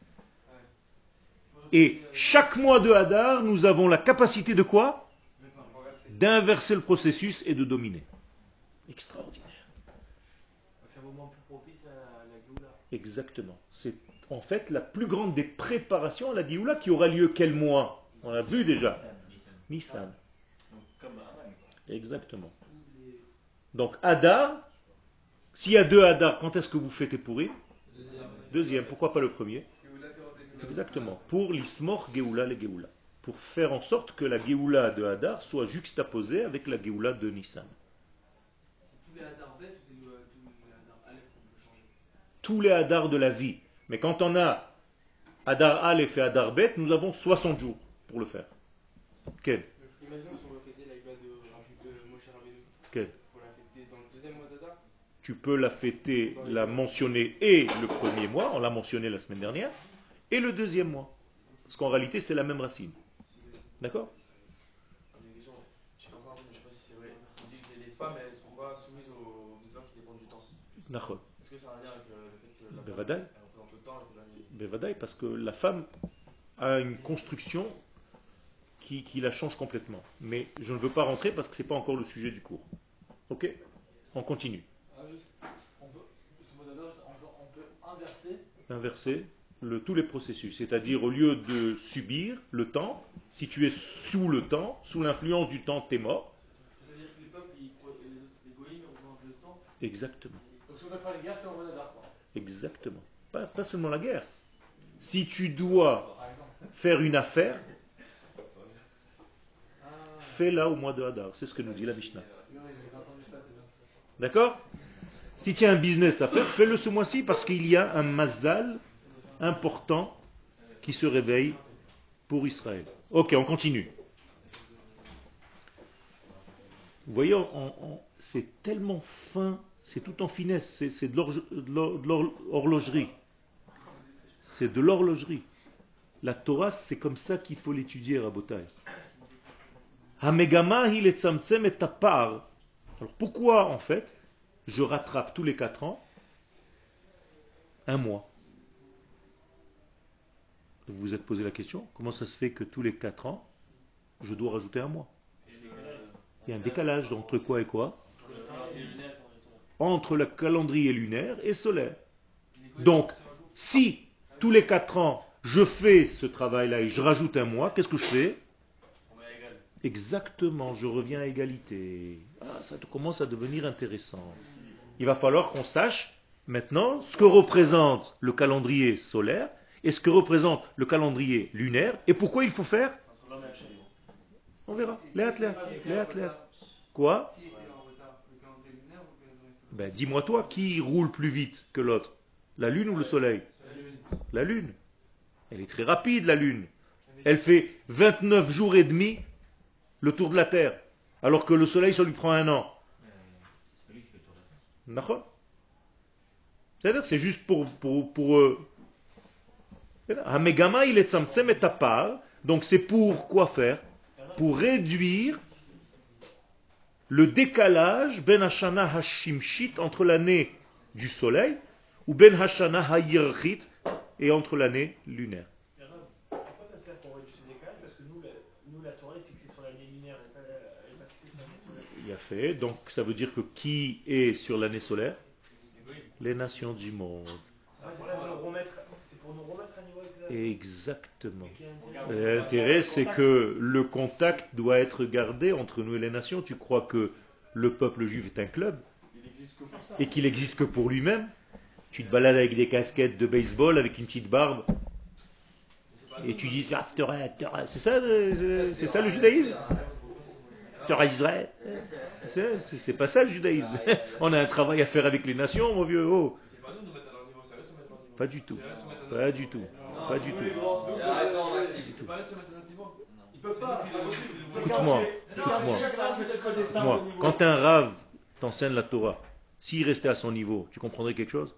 Et chaque mois de Hadar, nous avons la capacité de quoi? D'inverser le processus et de dominer. Extraordinaire. C'est un moment plus propice à la Géoula. Exactement. C'est en fait la plus grande des préparations à la Géoula qui aura lieu quel mois? On l'a vu déjà. Nissan. Donc, comme Aman, quoi. Exactement. Donc Hadar, s'il y a deux Hadar, quand est-ce que vous fêtez Purim? Deuxième. Pourquoi pas le premier? Exactement. Pour l'Ismor Géoula les Géoula. Pour faire en sorte que la Géoula de Hadar soit juxtaposée avec la Géoula de Nissan. Tous les Hadarbet ou des- tous les Hadar Aleph qu'on peut changer? Tous les Hadar de la vie. Mais quand on a Hadar Aleph et Hadar Bet, nous avons soixante jours pour le faire. Quel? Imaginons si on veut fêter la Géoula de, de Moshe Rabbeinu. Quel? Faut la fêter dans le deuxième mois d'Adar. Tu peux la fêter, la mentionner et le premier mois, on l'a mentionné la semaine dernière, et le deuxième mois. Parce qu'en réalité, c'est la même racine. D'accord? Il y a des gens, je sais pas, je sais pas si c'est vrai, on dit que les femmes elles ne sont pas soumises aux besoins qui dépendent du temps. Nachon. Est-ce que ça a un lien avec euh, le fait que la femme Bevadaï. elle représente le temps et que la nuit? Bevadaï, parce que la femme a une construction qui, qui la change complètement. Mais je ne veux pas rentrer parce que ce n'est pas encore le sujet du cours. Ok? On continue. Ah oui. On peut, ce mot d'Adar, on peut, on peut inverser. Inverser le, tous les processus. C'est-à-dire, au lieu de subir le temps, si tu es sous le temps, sous l'influence du temps, tu es mort. Ça veut dire que les peuples, ils, les, les goïms représentent le temps. Exactement. Donc si on doit faire les guerres, c'est en mode Hadar, quoi. Exactement. Pas, pas seulement la guerre. Si tu dois Par exemple. faire une affaire, Ah, fais-la au mois de Hadar. C'est ce que nous dit la Mishnah. oui, oui, j'ai entendu ça, c'est bien. D'accord? Si tu as un business à faire, fais-le ce mois-ci parce qu'il y a un mazal important qui se réveille pour Israël. Ok, on continue. Vous voyez, on- on- c'est tellement fin, c'est tout en finesse, c'est c'est de l'horge- de l'hor- de l'horlogerie. C'est de l'horlogerie. La Torah, c'est comme ça qu'il faut l'étudier, Rabotai. Hamegama, il est samtsem et tapar. Alors pourquoi, en fait, je rattrape tous les quatre ans un mois? Vous vous êtes posé la question, comment ça se fait que tous les quatre ans, je dois rajouter un mois? Il y a un décalage entre quoi et quoi? Entre le calendrier lunaire et solaire. Donc, si tous les quatre ans, je fais ce travail-là et je rajoute un mois, qu'est-ce que je fais? Exactement, je reviens à égalité. Ah, ça commence à devenir intéressant. Il va falloir qu'on sache maintenant ce que représente le calendrier solaire et ce que représente le calendrier lunaire et pourquoi il faut faire. On verra. Léat, léat, léat, léat. Quoi? Ben, dis-moi toi, qui roule plus vite que l'autre? La lune ou le soleil? La lune. Elle est très rapide, la lune. Elle fait vingt-neuf jours et demi le tour de la Terre, alors que le soleil, ça lui prend un an. D'accord? C'est-à-dire, c'est juste pour... pour, pour euh, Hamegama, il est tzamtzem et tapar. Donc c'est pour quoi faire? Pour réduire le décalage ben hashana hashimshit entre l'année du soleil ou ben hashana hayirchit et entre l'année lunaire. Pourquoi ça sert pour réduire ce décalage? Parce que nous, la, nous, la Torah est fixée sur l'année lunaire et pas, elle est pas fixée sur l'année solaire. Il a fait, donc ça veut dire que qui est sur l'année solaire? Les nations du monde. C'est pour nous remettre, c'est pour nous remettre à niveau avec la... Exactement. L'intérêt, c'est que le contact doit être gardé entre nous et les nations. Tu crois que le peuple juif est un club et qu'il existe que pour lui-même? Tu te balades avec des casquettes de baseball, avec une petite barbe, et tu dis ah, Torah, Torah. C'est ça, le- c'est ça le judaïsme? Torah Israël. C'est c'est pas ça le judaïsme. On a un travail à faire avec les nations, mon vieux. Oh. C'est pas nous de nous mettre à leur niveau, c'est à eux de se mettre à leur niveau. Pas du tout. C'est à eux de se mettre à notre Pas du tout. Pas du tout. C'est pas eux de se mettre à notre niveau. Ils peuvent pas. Écoute-moi, écoute-moi. Moi, quand un rave t'enseigne la Torah, s'il restait à son niveau, tu comprendrais quelque chose?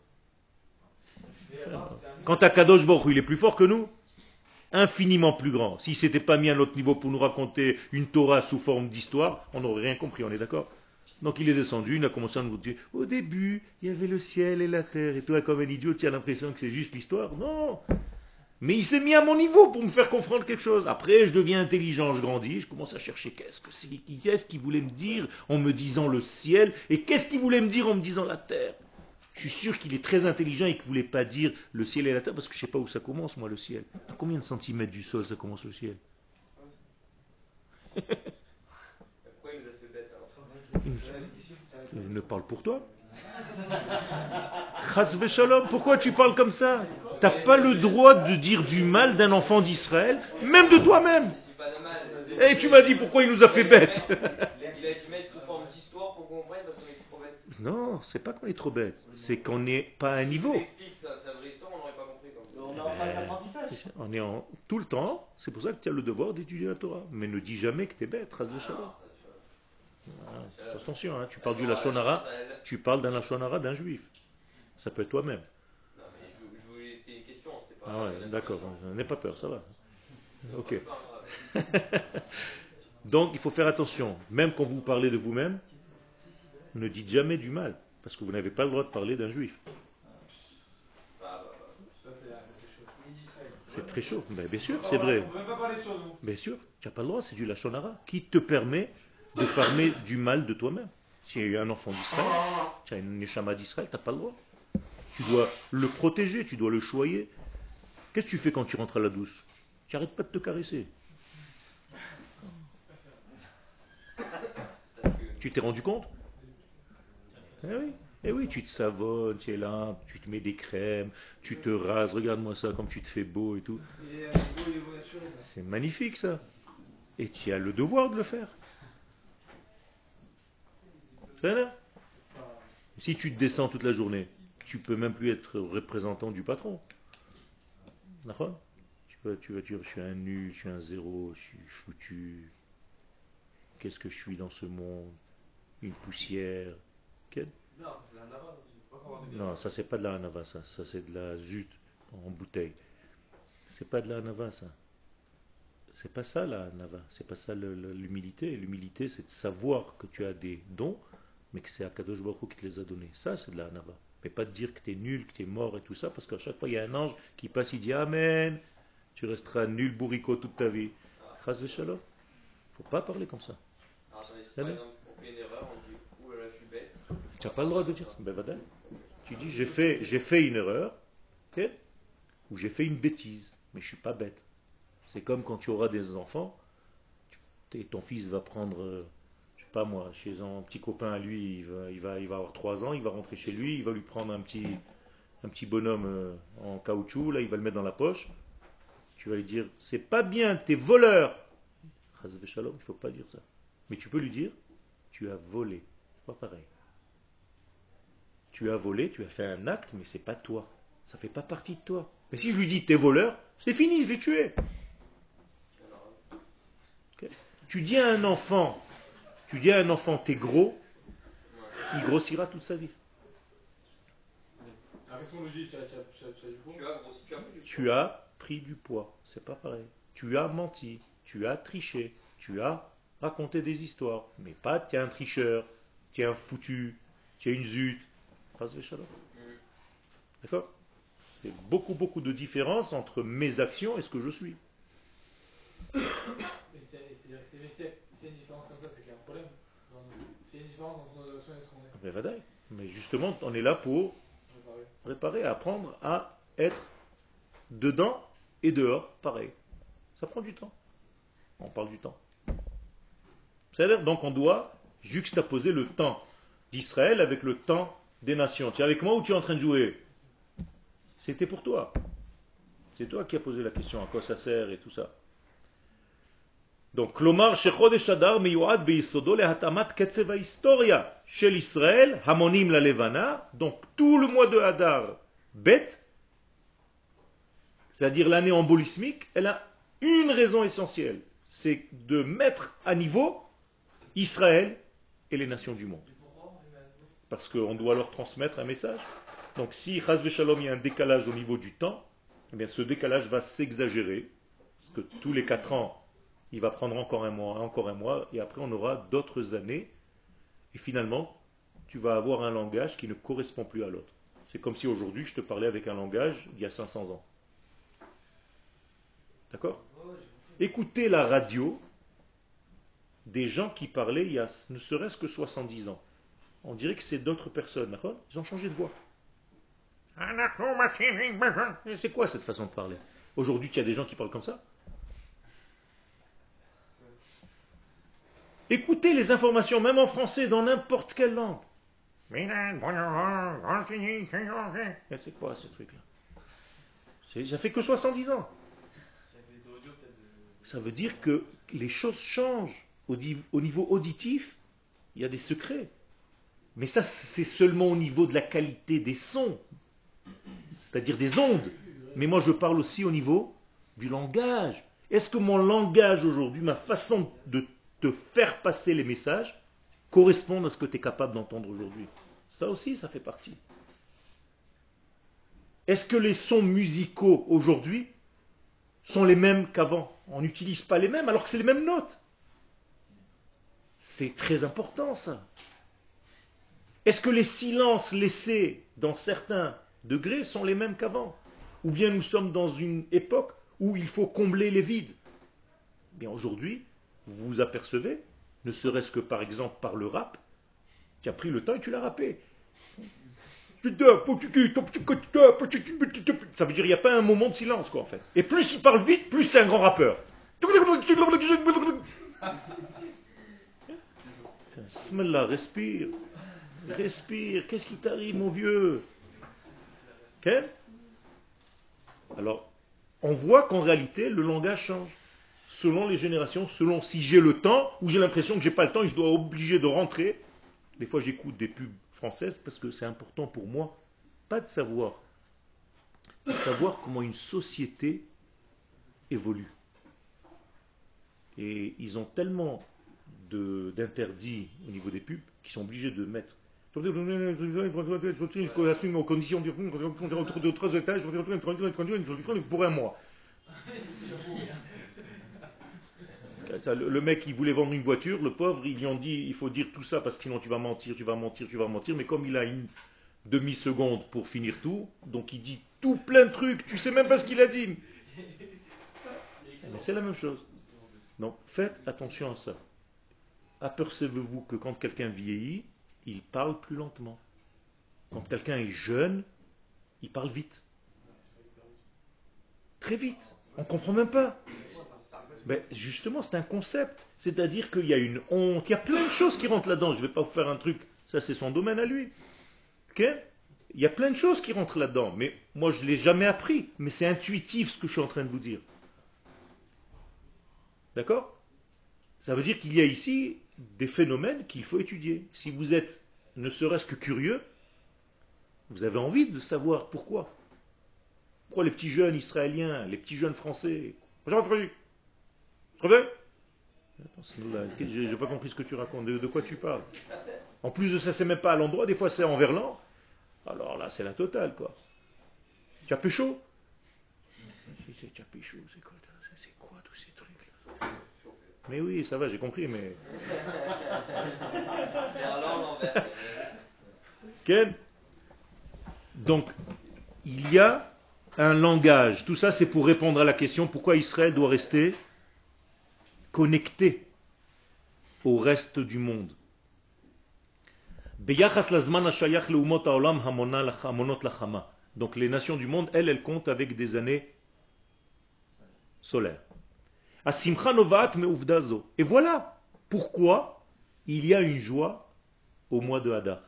Quand un Kadosh Baruch Hu, il est plus fort que nous, infiniment plus grand. S'il s'était pas mis à notre niveau pour nous raconter une Torah sous forme d'histoire, on n'aurait rien compris, on est d'accord? Donc il est descendu, il a commencé à nous dire, au début, il y avait le ciel et la terre, et toi, comme un idiot, tu as l'impression que c'est juste l'histoire. Non! Mais il s'est mis à mon niveau pour me faire comprendre quelque chose. Après, je deviens intelligent, je grandis, je commence à chercher qu'est-ce que c'est, qu'est-ce qu'il voulait me dire en me disant le ciel, et qu'est-ce qu'il voulait me dire en me disant la terre. Je suis sûr qu'il est très intelligent et qu'il ne voulait pas dire le ciel et la terre, parce que je ne sais pas où ça commence, moi, le ciel. À combien de centimètres du sol ça commence le ciel? Pourquoi il nous a fait bête alors? Il ne parle pour toi. Chas v'shalom, pourquoi tu parles comme ça? Tu n'as pas le droit de dire du mal d'un enfant d'Israël, même de toi-même. Je dis pas de mal. Et tu m'as dit pourquoi il nous a fait bête. Il a dû mettre sous forme d'histoire pour qu'on comprenne parce qu'on est trop bête. Non, c'est pas qu'on est trop bête, c'est qu'on n'est pas à un niveau. Si tu expliques sa, sa vraie histoire, on n'aurait pas compris. Comme... On est en phase d'apprentissage. On est en, tout le temps, c'est pour ça que tu as le devoir d'étudier la Torah. Mais ne dis jamais que tu es bête, Chas v'shalom. Voilà. Attention, hein, tu parles du Lachon Hara, tu parles d'un Lachon Hara d'un juif. Ça peut être toi-même. Non, mais je, je voulais, c'était une question, c'était pas. Ah ouais, d'accord, n'aie pas peur, ça va. Ok. Donc il faut faire attention, même quand vous parlez de vous-même, ne dites jamais du mal, parce que vous n'avez pas le droit de parler d'un juif. C'est très chaud, mais bien sûr, c'est vrai. On peut même pas parler sur nous. Bien sûr, tu n'as pas le droit, c'est du Lachon Hara qui te permet de parler du mal de toi-même. Si tu es un enfant d'Israël, tu as une neshama d'Israël, tu n'as pas le droit. Tu dois le protéger, tu dois le choyer. Qu'est-ce que tu fais quand tu rentres à la douce? Tu n'arrêtes pas de te caresser. Tu t'es rendu compte? Eh oui, eh oui, tu te savonnes, tu es là, tu te mets des crèmes, tu te rases, regarde-moi ça, comme tu te fais beau et tout. Il est beau, il est beau naturel. C'est magnifique ça. Et tu as le devoir de le faire. C'est là. Si tu te descends toute la journée, tu peux même plus être représentant du patron. D'accord? Tu vas, tu vas dire, je suis un nul, je suis un zéro, je suis foutu. Qu'est-ce que je suis dans ce monde? une poussière. Quel- Non, c'est la nava, je peux pas avoir de Non, ça c'est pas de la hanava, ça, ça c'est de la zut en bouteille. C'est pas de la hanava, ça. C'est pas ça la hanava, c'est pas ça le- le- l'humilité. L'humilité, c'est de savoir que tu as des dons, mais que c'est Akadosh Baruch Hu qui te les a donnés. Ça, c'est de la hanava. Mais pas de dire que tu es nul, que tu es mort et tout ça, parce qu'à chaque fois, il y a un ange qui passe, il dit Amen, tu resteras nul bourricot toute ta vie. Chas v'shalom. Faut pas parler comme ça. Alors, attendez, si Ça par va exemple on fait une erreur, on dit ouh là là, je suis bête. Tu n'as pas le droit de dire ça. Ben, voilà. Tu dis j'ai fait, j'ai fait une erreur, ok, ou j'ai fait une bêtise, mais je suis pas bête. C'est comme quand tu auras des enfants, tu- ton fils va prendre, euh, je sais pas moi, chez un petit copain à lui, il va, il va, il va avoir trois ans, il va rentrer chez lui, il va lui prendre un petit, un petit bonhomme euh, en caoutchouc, là il va le mettre dans la poche. Tu vas lui dire c'est pas bien, t'es voleur. Chas v'shalom, il faut pas dire ça. Mais tu peux lui dire tu as volé. C'est pas pareil. Tu as volé, tu as fait un acte, mais c'est pas toi. Ça fait pas partie de toi. Mais si je lui dis t'es voleur, c'est fini, je l'ai tué. Ok. Tu dis à un enfant, tu dis à un enfant t'es gros, il grossira toute sa vie. La question logique, tu as, tu as, tu as, tu as du coup. Tu as grossi, tu as pris du Tu as pris du poids, c'est pas pareil. Tu as menti, tu as triché, tu as raconté des histoires, mais pas tu es un tricheur, tu es un foutu, tu es une zut. Pas ce shalom. D'accord? C'est beaucoup, beaucoup de différence entre mes actions et ce que je suis. Mais c'est c'est- c'est- mais c'est- s'il y a une différence comme ça, c'est qu'il y a un problème. Dans nos- S'il y a une différence entre nos actions et ce qu'on est, Mais vadaï. Mais justement, on est là pour on va parler. réparer, apprendre à être dedans et dehors, pareil. Ça prend du temps. On parle du temps. C'est-à-dire, donc on doit juxtaposer le temps d'Israël avec le temps des nations. Tu es avec moi ou tu es en train de jouer? C'était pour toi. C'est toi qui as posé la question, à quoi ça sert et tout ça. Donc, Klomar shechodesh Adar miyuad beyisodo lehatamat ketzev historia shel Israël hamonim la levana. Donc, tout le mois de Hadar, bête, c'est-à-dire l'année embolismique, elle a une raison essentielle, c'est de mettre à niveau Israël et les nations du monde. Parce qu'on doit leur transmettre un message. Donc si, chas v'shalom, il y a un décalage au niveau du temps, eh bien ce décalage va s'exagérer, parce que tous les quatre ans, il va prendre encore un mois, encore un mois, et après on aura d'autres années, et finalement, tu vas avoir un langage qui ne correspond plus à l'autre. C'est comme si aujourd'hui je te parlais avec un langage il y a cinq cents ans. D'accord? Écoutez la radio des gens qui parlaient il y a ne serait-ce que soixante-dix ans. On dirait que c'est d'autres personnes, d'accord? Ils ont changé de voix. C'est quoi cette façon de parler? Aujourd'hui, il y a des gens qui parlent comme ça. Écoutez les informations, même en français, dans n'importe quelle langue. C'est quoi ce truc-là? C'est- Ça fait que soixante-dix ans. C'est une vidéo audio peut-être de. Ça veut dire que les choses changent. Au, di- au niveau auditif, il y a des secrets. Mais ça, c'est seulement au niveau de la qualité des sons, c'est-à-dire des ondes. Mais moi, je parle aussi au niveau du langage. Est-ce que mon langage aujourd'hui, ma façon de te faire passer les messages, correspond à ce que tu es capable d'entendre aujourd'hui? Ça aussi, ça fait partie. Est-ce que les sons musicaux aujourd'hui sont les mêmes qu'avant? On n'utilise pas les mêmes alors que c'est les mêmes notes. C'est très important ça. Est-ce que les silences laissés dans certains degrés sont les mêmes qu'avant? Ou bien nous sommes dans une époque où il faut combler les vides? Bien aujourd'hui, vous vous apercevez, ne serait-ce que par exemple par le rap, tu as pris le temps et tu l'as rappé. Ça veut dire qu'il n'y a pas un moment de silence quoi en fait. Et plus il parle vite, plus c'est un grand rappeur. Bismillah, respire. Respire. Qu'est-ce qui t'arrive, mon vieux? Ok? Alors, on voit qu'en réalité, le langage change. Selon les générations, selon si j'ai le temps ou j'ai l'impression que j'ai pas le temps et je dois obliger de rentrer. Des fois, j'écoute des pubs françaises parce que c'est important pour moi, pas de savoir, de savoir comment une société évolue. Et ils ont tellement de- d'interdits au niveau des pubs qui sont obligés de mettre aux conditions de trois étages pour un mois. Ça, Le le mec, il voulait vendre une voiture, le pauvre, ils lui ont dit, il faut dire tout ça parce que sinon tu vas mentir, tu vas mentir, tu vas mentir. Mais comme il a une demi-seconde pour finir tout, donc il dit tout plein de trucs, tu sais même pas ce qu'il a dit. Mais c'est la même chose. Donc faites attention à ça. Apercevez-vous que quand quelqu'un vieillit, il parle plus lentement. Quand quelqu'un est jeune, il parle vite. Très vite. On ne comprend même pas. Ben, justement, c'est un concept. C'est-à-dire qu'il y a une honte. Il y a plein de choses qui rentrent là-dedans. Je ne vais pas vous faire un truc. Ça, c'est son domaine à lui. Ok? Il y a plein de choses qui rentrent là-dedans. Mais moi, je ne l'ai jamais appris. Mais c'est intuitif ce que je suis en train de vous dire. D'accord? Ça veut dire qu'il y a ici des phénomènes qu'il faut étudier. Si vous êtes ne serait-ce que curieux, vous avez envie de savoir pourquoi. Pourquoi les petits jeunes israéliens, les petits jeunes français... J'ai pas compris ce que tu racontes. De, de quoi tu parles? En plus de ça, c'est même pas à l'endroit. Des fois, c'est en verlan. Alors là, c'est la totale, quoi. Tu as pécho? Tu as pécho, c'est quoi, c'est quoi tous ces trucs? Mais oui, ça va, j'ai compris, mais... Quel? Donc, il y a un langage. Tout ça, c'est pour répondre à la question pourquoi Israël doit rester connecté au reste du monde. Donc, les nations du monde, elles, elles comptent avec des années solaires. Et voilà pourquoi il y a une joie au mois de Hadar.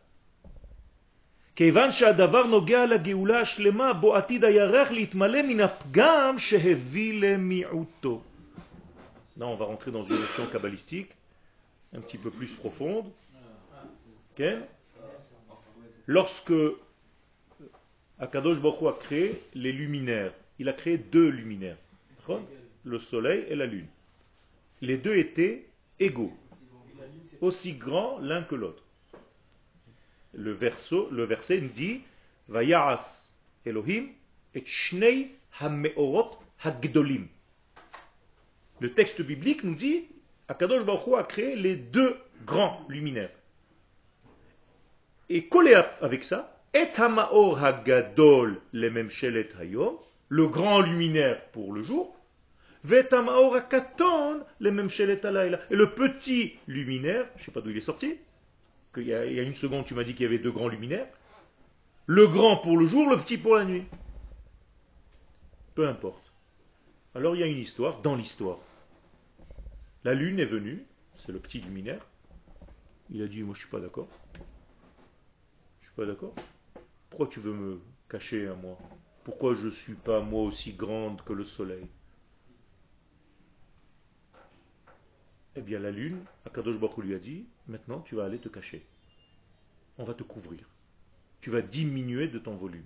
Là, on va rentrer dans une notion kabbalistique un petit peu plus profonde. Okay? Lorsque Akadosh Baruch Hu a créé les luminaires, il a créé deux luminaires, le soleil et la lune. Les deux étaient égaux, aussi grands l'un que l'autre. Le, verso, le verset nous dit Vayas Elohim et Shnei Hameorot Hagdolim. Le texte biblique nous dit Akadosh Baruch Hu a créé les deux grands luminaires. Et collé avec ça, Et Hamaor Hagadol le Memshelet Hayom, le grand luminaire pour le jour, Vet Hamaor Hakaton le Memshelet Halayla. Et le petit luminaire, je ne sais pas d'où il est sorti, qu'il y a, il y a une seconde tu m'as dit qu'il y avait deux grands luminaires, le grand pour le jour, le petit pour la nuit. Peu importe. Alors il y a une histoire dans l'histoire. La lune est venue, c'est le petit luminaire. Il a dit, moi je suis pas d'accord. Je suis pas d'accord. Pourquoi tu veux me cacher à moi? Pourquoi je ne suis pas moi aussi grande que le soleil? Eh bien la lune, Akadosh Baruch Hu lui a dit, maintenant tu vas aller te cacher. On va te couvrir. Tu vas diminuer de ton volume.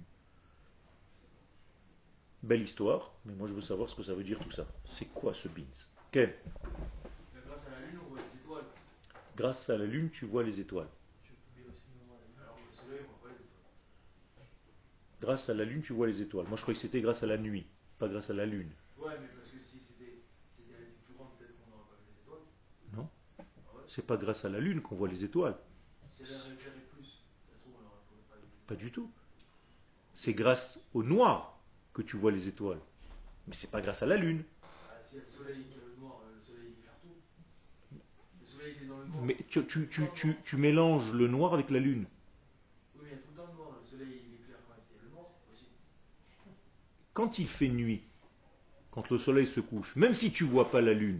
Belle histoire, mais moi je veux savoir ce que ça veut dire tout ça. C'est quoi ce beans? Quel? Grâce à la lune, on voit les étoiles. Grâce à la lune, tu vois les étoiles. Alors le soleil, on voit pas les étoiles. Grâce à la lune, tu vois les étoiles. Moi je croyais que c'était grâce à la nuit, pas grâce à la lune. Ouais, mais parce que si c'était si elle était plus grande, peut-être qu'on n'aurait pas vu les étoiles. Non. Ah ouais. C'est pas grâce à la lune qu'on voit les étoiles. Si elle avait éclairé plus, ça se trouve, on n'aurait pas vu les étoiles. Pas du tout. C'est grâce au noir que tu vois les étoiles. Mais c'est pas grâce à la lune. Ah, si le soleil qui est le noir, le soleil il éclaire tout. Le soleil il est dans le noir. Mais tu, tu, tu, tu, tu mélanges le noir avec la lune. Oui, mais il y a tout le temps le noir. Le soleil il éclaire quand il y a le noir aussi. Quand il fait nuit, quand le soleil se couche, même si tu vois pas la lune,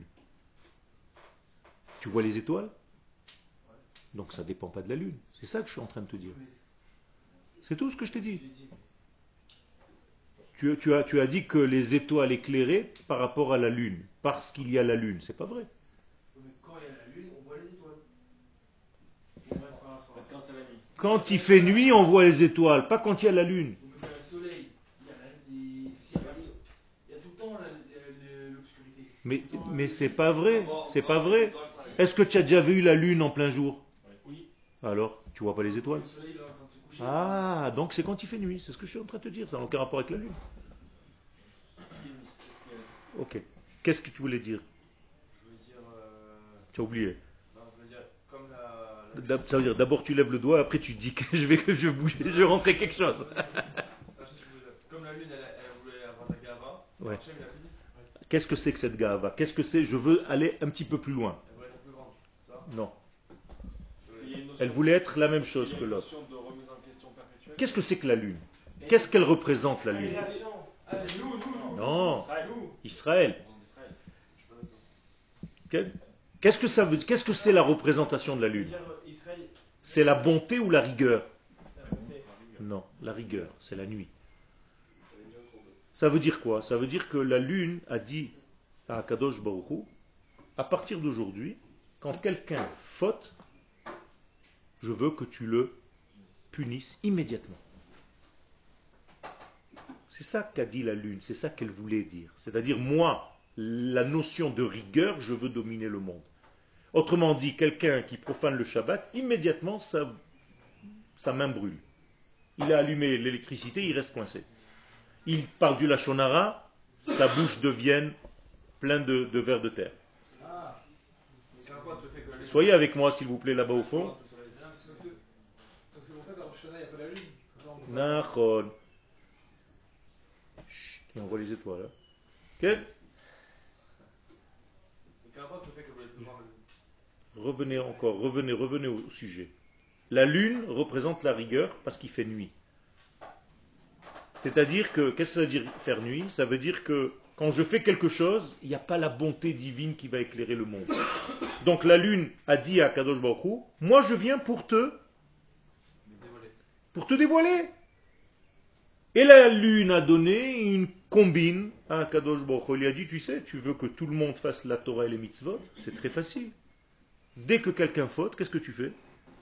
tu vois les étoiles. Donc ça dépend pas de la lune. C'est ça que je suis en train de te dire. Mais C'est tout ce que je t'ai dit. j'ai dit. Tu, tu, as, tu as dit que les étoiles éclairaient par rapport à la lune, parce qu'il y a la lune. C'est pas vrai. Mais quand il y a la lune, on voit les étoiles. On reste par la soirée. Quand c'est la nuit. Quand il fait nuit, on voit les étoiles, pas quand il y a la lune. Donc il y a le soleil, il y a, la, il, s'il y a, il y a tout le temps la- la- la- l'obscurité. Mais, mais c'est pas vrai. C'est pas vrai. Si, Est-ce que tu as déjà vu la lune en plein jour? Oui. Alors, tu vois pas les étoiles? Le soleil il est en train de se coucher. Ah, donc c'est quand il fait nuit, c'est ce que je suis en train de te dire, ça n'a aucun rapport avec la lune. Est-ce qu'il- est-ce qu'il y a- Ok. Qu'est-ce que tu voulais dire? Je veux dire. euh, Tu as oublié. Non, je veux dire, comme la. la- D'ab- Ça veut dire d'abord tu lèves le doigt, après tu dis que je vais que je vais bouger, je vais rentrer quelque chose. Ah, je veux dire, Comme la lune, elle, elle voulait avoir la gava. Ouais. Hachem, il a fini. Qu'est-ce que c'est que cette gava? Qu'est-ce que c'est? Je veux aller un petit peu plus loin. Elle voulait être plus grande. Ça Non. Il y a une notion- Elle voulait être la même il y a chose une que l'autre. notion de remise en question perpétuelle. Qu'est-ce que c'est que la lune? Qu'est-ce qu'elle représente la lune? Création. Allez, nous, nous, nous. Non, Israël. Israël. Israël. Je suis pas d'accord. Que- Qu'est-ce que ça veut? Qu'est-ce que c'est la représentation de la lune? Dire Israël. C'est la bonté ou la rigueur? la bonté. Non, la rigueur, c'est la nuit. Ça veut dire quoi? Ça veut dire que la lune a dit à Kadosh Baruch Hu, à partir d'aujourd'hui, quand quelqu'un faute, je veux que tu le punisses immédiatement. C'est ça qu'a dit la lune, c'est ça qu'elle voulait dire. C'est-à-dire, moi, la notion de rigueur, je veux dominer le monde. Autrement dit, quelqu'un qui profane le Shabbat, immédiatement, sa, sa main brûle. Il a allumé l'électricité, il reste coincé. Il parle du Lachonara, sa bouche devient pleine de, de vers de terre. Ah. Mais c'est quoi, le fait que la lune- Soyez avec moi, s'il vous plaît, là-bas au fond. Le soleil. Non, parce que c'est- donc c'est pour ça que dans Rosh Hashanah, il n'y a pas la lune. Comme ça, on peut pas- Nachon. Chut, on voit les étoiles. Hein. Ok? Mais qu'importe le fait qu'elle voulait être plus grande. Revenez encore, revenez, revenez au sujet. La lune représente la rigueur parce qu'il fait nuit. C'est-à-dire que, qu'est-ce que ça veut dire faire nuit? Ça veut dire que quand je fais quelque chose, il n'y a pas la bonté divine qui va éclairer le monde. Donc la lune a dit à Kadosh Baruch Hu, moi je viens pour te, Dévoilé. pour te dévoiler. Et la lune a donné une combine à Kadosh Baruch Hu. Il a dit, tu sais, tu veux que tout le monde fasse la Torah et les mitzvot? C'est très facile. Dès que quelqu'un faute, qu'est-ce que tu fais?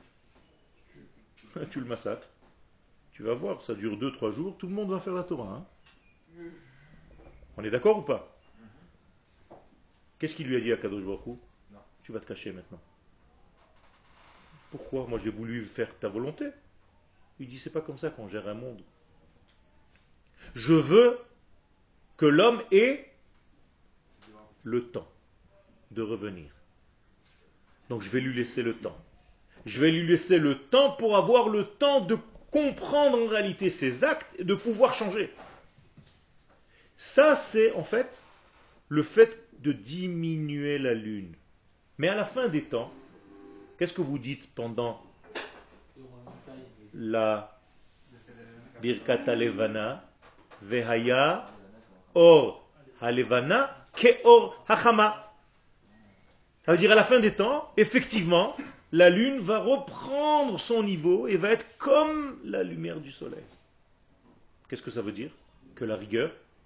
Tu le massacres. Tu vas voir, ça dure deux trois jours, tout le monde va faire la Torah. Hein. On est d'accord ou pas? Qu'est-ce qu'il lui a dit à Kadosh Baruch Hu? Non. Tu vas te cacher maintenant. Pourquoi? Moi j'ai voulu faire ta volonté. Il dit, c'est pas comme ça qu'on gère un monde. Je veux que l'homme ait le temps de revenir. Donc je vais lui laisser le temps. Je vais lui laisser le temps pour avoir le temps de comprendre en réalité ses actes et de pouvoir changer. Ça, c'est en fait le fait de diminuer la lune. Mais à la fin des temps, qu'est-ce que vous dites pendant la Birkat Alevana, Vehaya, Or Alevana, Keor Hachama. Ça veut dire à la fin des temps, effectivement, la lune va reprendre son niveau et va être comme la lumière du soleil. Qu'est-ce que ça veut dire? Que la rigueur,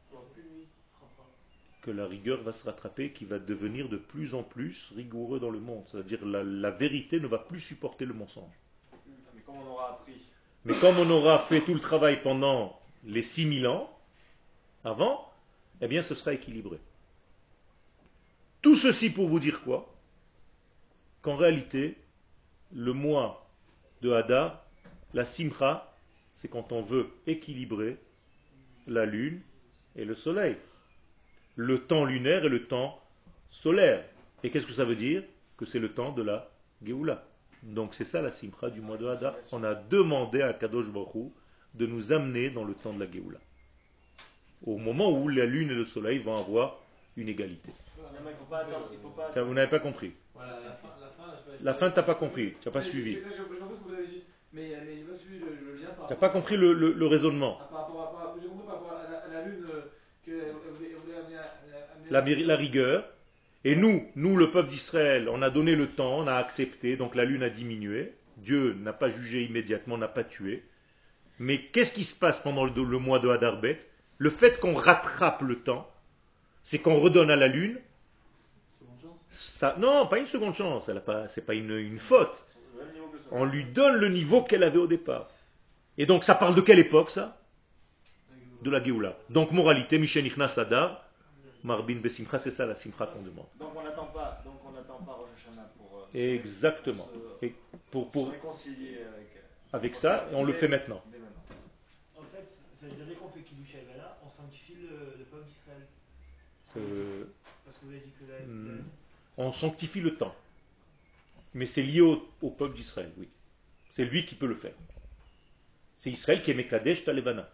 que la rigueur va se rattraper, qui va devenir de plus en plus rigoureux dans le monde. C'est-à-dire la, la vérité ne va plus supporter le mensonge. Mais comme on aura appris. Mais comme on aura fait tout le travail pendant les six mille ans, avant, eh bien ce sera équilibré. Tout ceci pour vous dire quoi? Qu'en réalité, le mois de Hadar, la Simcha, c'est quand on veut équilibrer la lune et le soleil. Le temps lunaire et le temps solaire. Et qu'est-ce que ça veut dire? Que c'est le temps de la Géoula. Donc c'est ça la Simcha du mois de Hadar. On a demandé à Kadosh Baruch Hu de nous amener dans le temps de la Géoula. Au moment où la lune et le soleil vont avoir une égalité. Non, mais il faut pas attendre. Il faut pas Ça, vous n'avez pas compris. Voilà, la fin, la fin, je sais pas- La fin, tu n'as pas compris. Tu n'as pas Mais suivi. j'ai- j'ai- j'ai compris ce que vous avez dit, mais, mais j'ai pas suivi le, le lien par Tu n'as rapport pas compris le, le- le raisonnement. à- par rapport à- par- j'ai compris par rapport à la, à la lune euh, qu'elle elle voulait, elle voulait amener, à- amener La, mi- la rigueur. Et nous, nous, le peuple d'Israël, on a donné le temps, on a accepté, donc la lune a diminué. Dieu n'a pas jugé immédiatement, n'a pas tué. Mais qu'est-ce qui se passe pendant le, le mois de Hadar Bet? Le fait qu'on rattrape le temps, c'est qu'on redonne à la lune. seconde chance. Ça, non, pas une seconde chance, elle a pas, c'est pas une, une faute. au même niveau que le soleil. On lui donne le niveau qu'elle avait au départ. Et donc ça parle de quelle époque ça? De la Géoula. Donc moralité, Mishen Ichnas Hadar, Marbin Besimcha, c'est ça la Simcha qu'on demande. Donc on n'attend pas. Donc on n'attend pas Rosh Hashanah pour Exactement. Se- Et pour, se pour, réconcilier avec. avec ça, et on le fait maintenant. Dès maintenant. En fait, ça veut dire dès qu'on fait Kiddush Levana, on sanctifie le, le peuple d'Israël. Euh, Parce que vous avez dit que la. Hmm. On sanctifie le temps. Mais c'est lié au, au peuple d'Israël, oui. C'est lui qui peut le faire. C'est Israël qui est Mekadesh Talevana.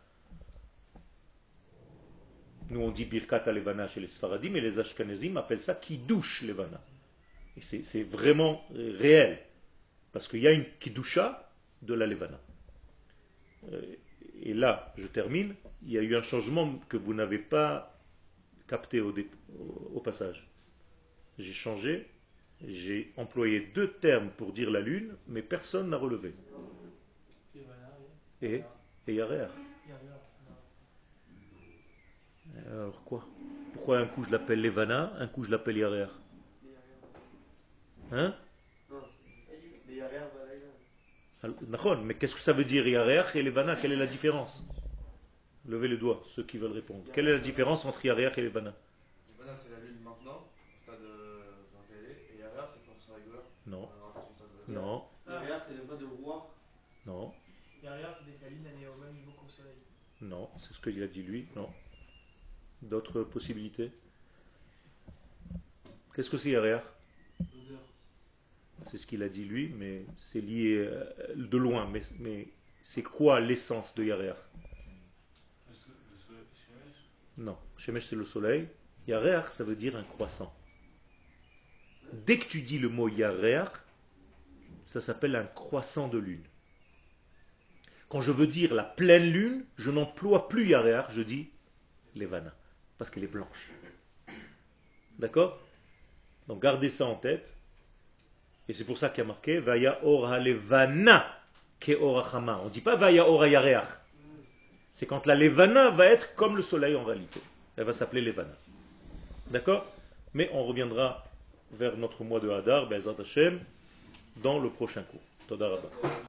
Nous on dit Birkat Talevana chez les Sfaradim, et les Ashkenazim appellent ça Kiddush Levana. Et c'est c'est vraiment euh, réel. Parce qu'il y a une Kiddusha de la Levana. Euh, Et là, je termine, il y a eu un changement que vous n'avez pas capté au, dé- au- au passage. J'ai changé, j'ai employé deux termes pour dire la lune, mais personne n'a relevé. Levana, oui. Et et Yarer. Yarer, c'est un- Alors quoi? Pourquoi un coup je l'appelle Levana, un coup je l'appelle Yarer? Hein? Les Yarer, voilà, Alors, Nachon, mais qu'est-ce que ça veut dire Yarer et Levana? Quelle est la différence? Levez le doigt, ceux qui veulent répondre. Quelle est la différence entre Yarer et Levana? Levana, c'est la lune maintenant, au stade euh, dans lequel elle est. Et Yarer, c'est quand c'est rigoleur. Non, On a l'impression que ça doit- non, Ah, Yarer, c'est le mot de roi. non, Yarer, c'est dès que la lune elle est au même niveau qu'au soleil. non, c'est ce qu'il a dit lui, non. D'autres possibilités? Qu'est-ce que c'est Yarer? L'odeur. C'est ce qu'il a dit lui, mais c'est lié euh, de loin. Mais, mais c'est quoi l'essence de Yarer? Le so- le soleil, Shemesh. Non, Shemesh c'est le soleil. Yarer, ça veut dire un croissant. Dès que tu dis le mot Yarer, ça s'appelle un croissant de lune. Quand je veux dire la pleine lune, je n'emploie plus Yarer, je dis Levana, parce qu'elle est blanche. D'accord? Donc gardez ça en tête. Et c'est pour ça qu'il y a marqué Vaya ora levana ke ora chama. On ne dit pas Vaya ora yareach. C'est quand la levana va être comme le soleil en réalité. Elle va s'appeler levana. D'accord? Mais on reviendra vers notre mois de Hadar, Be'ezrat Hashem, dans le prochain cours. Toda Rabba.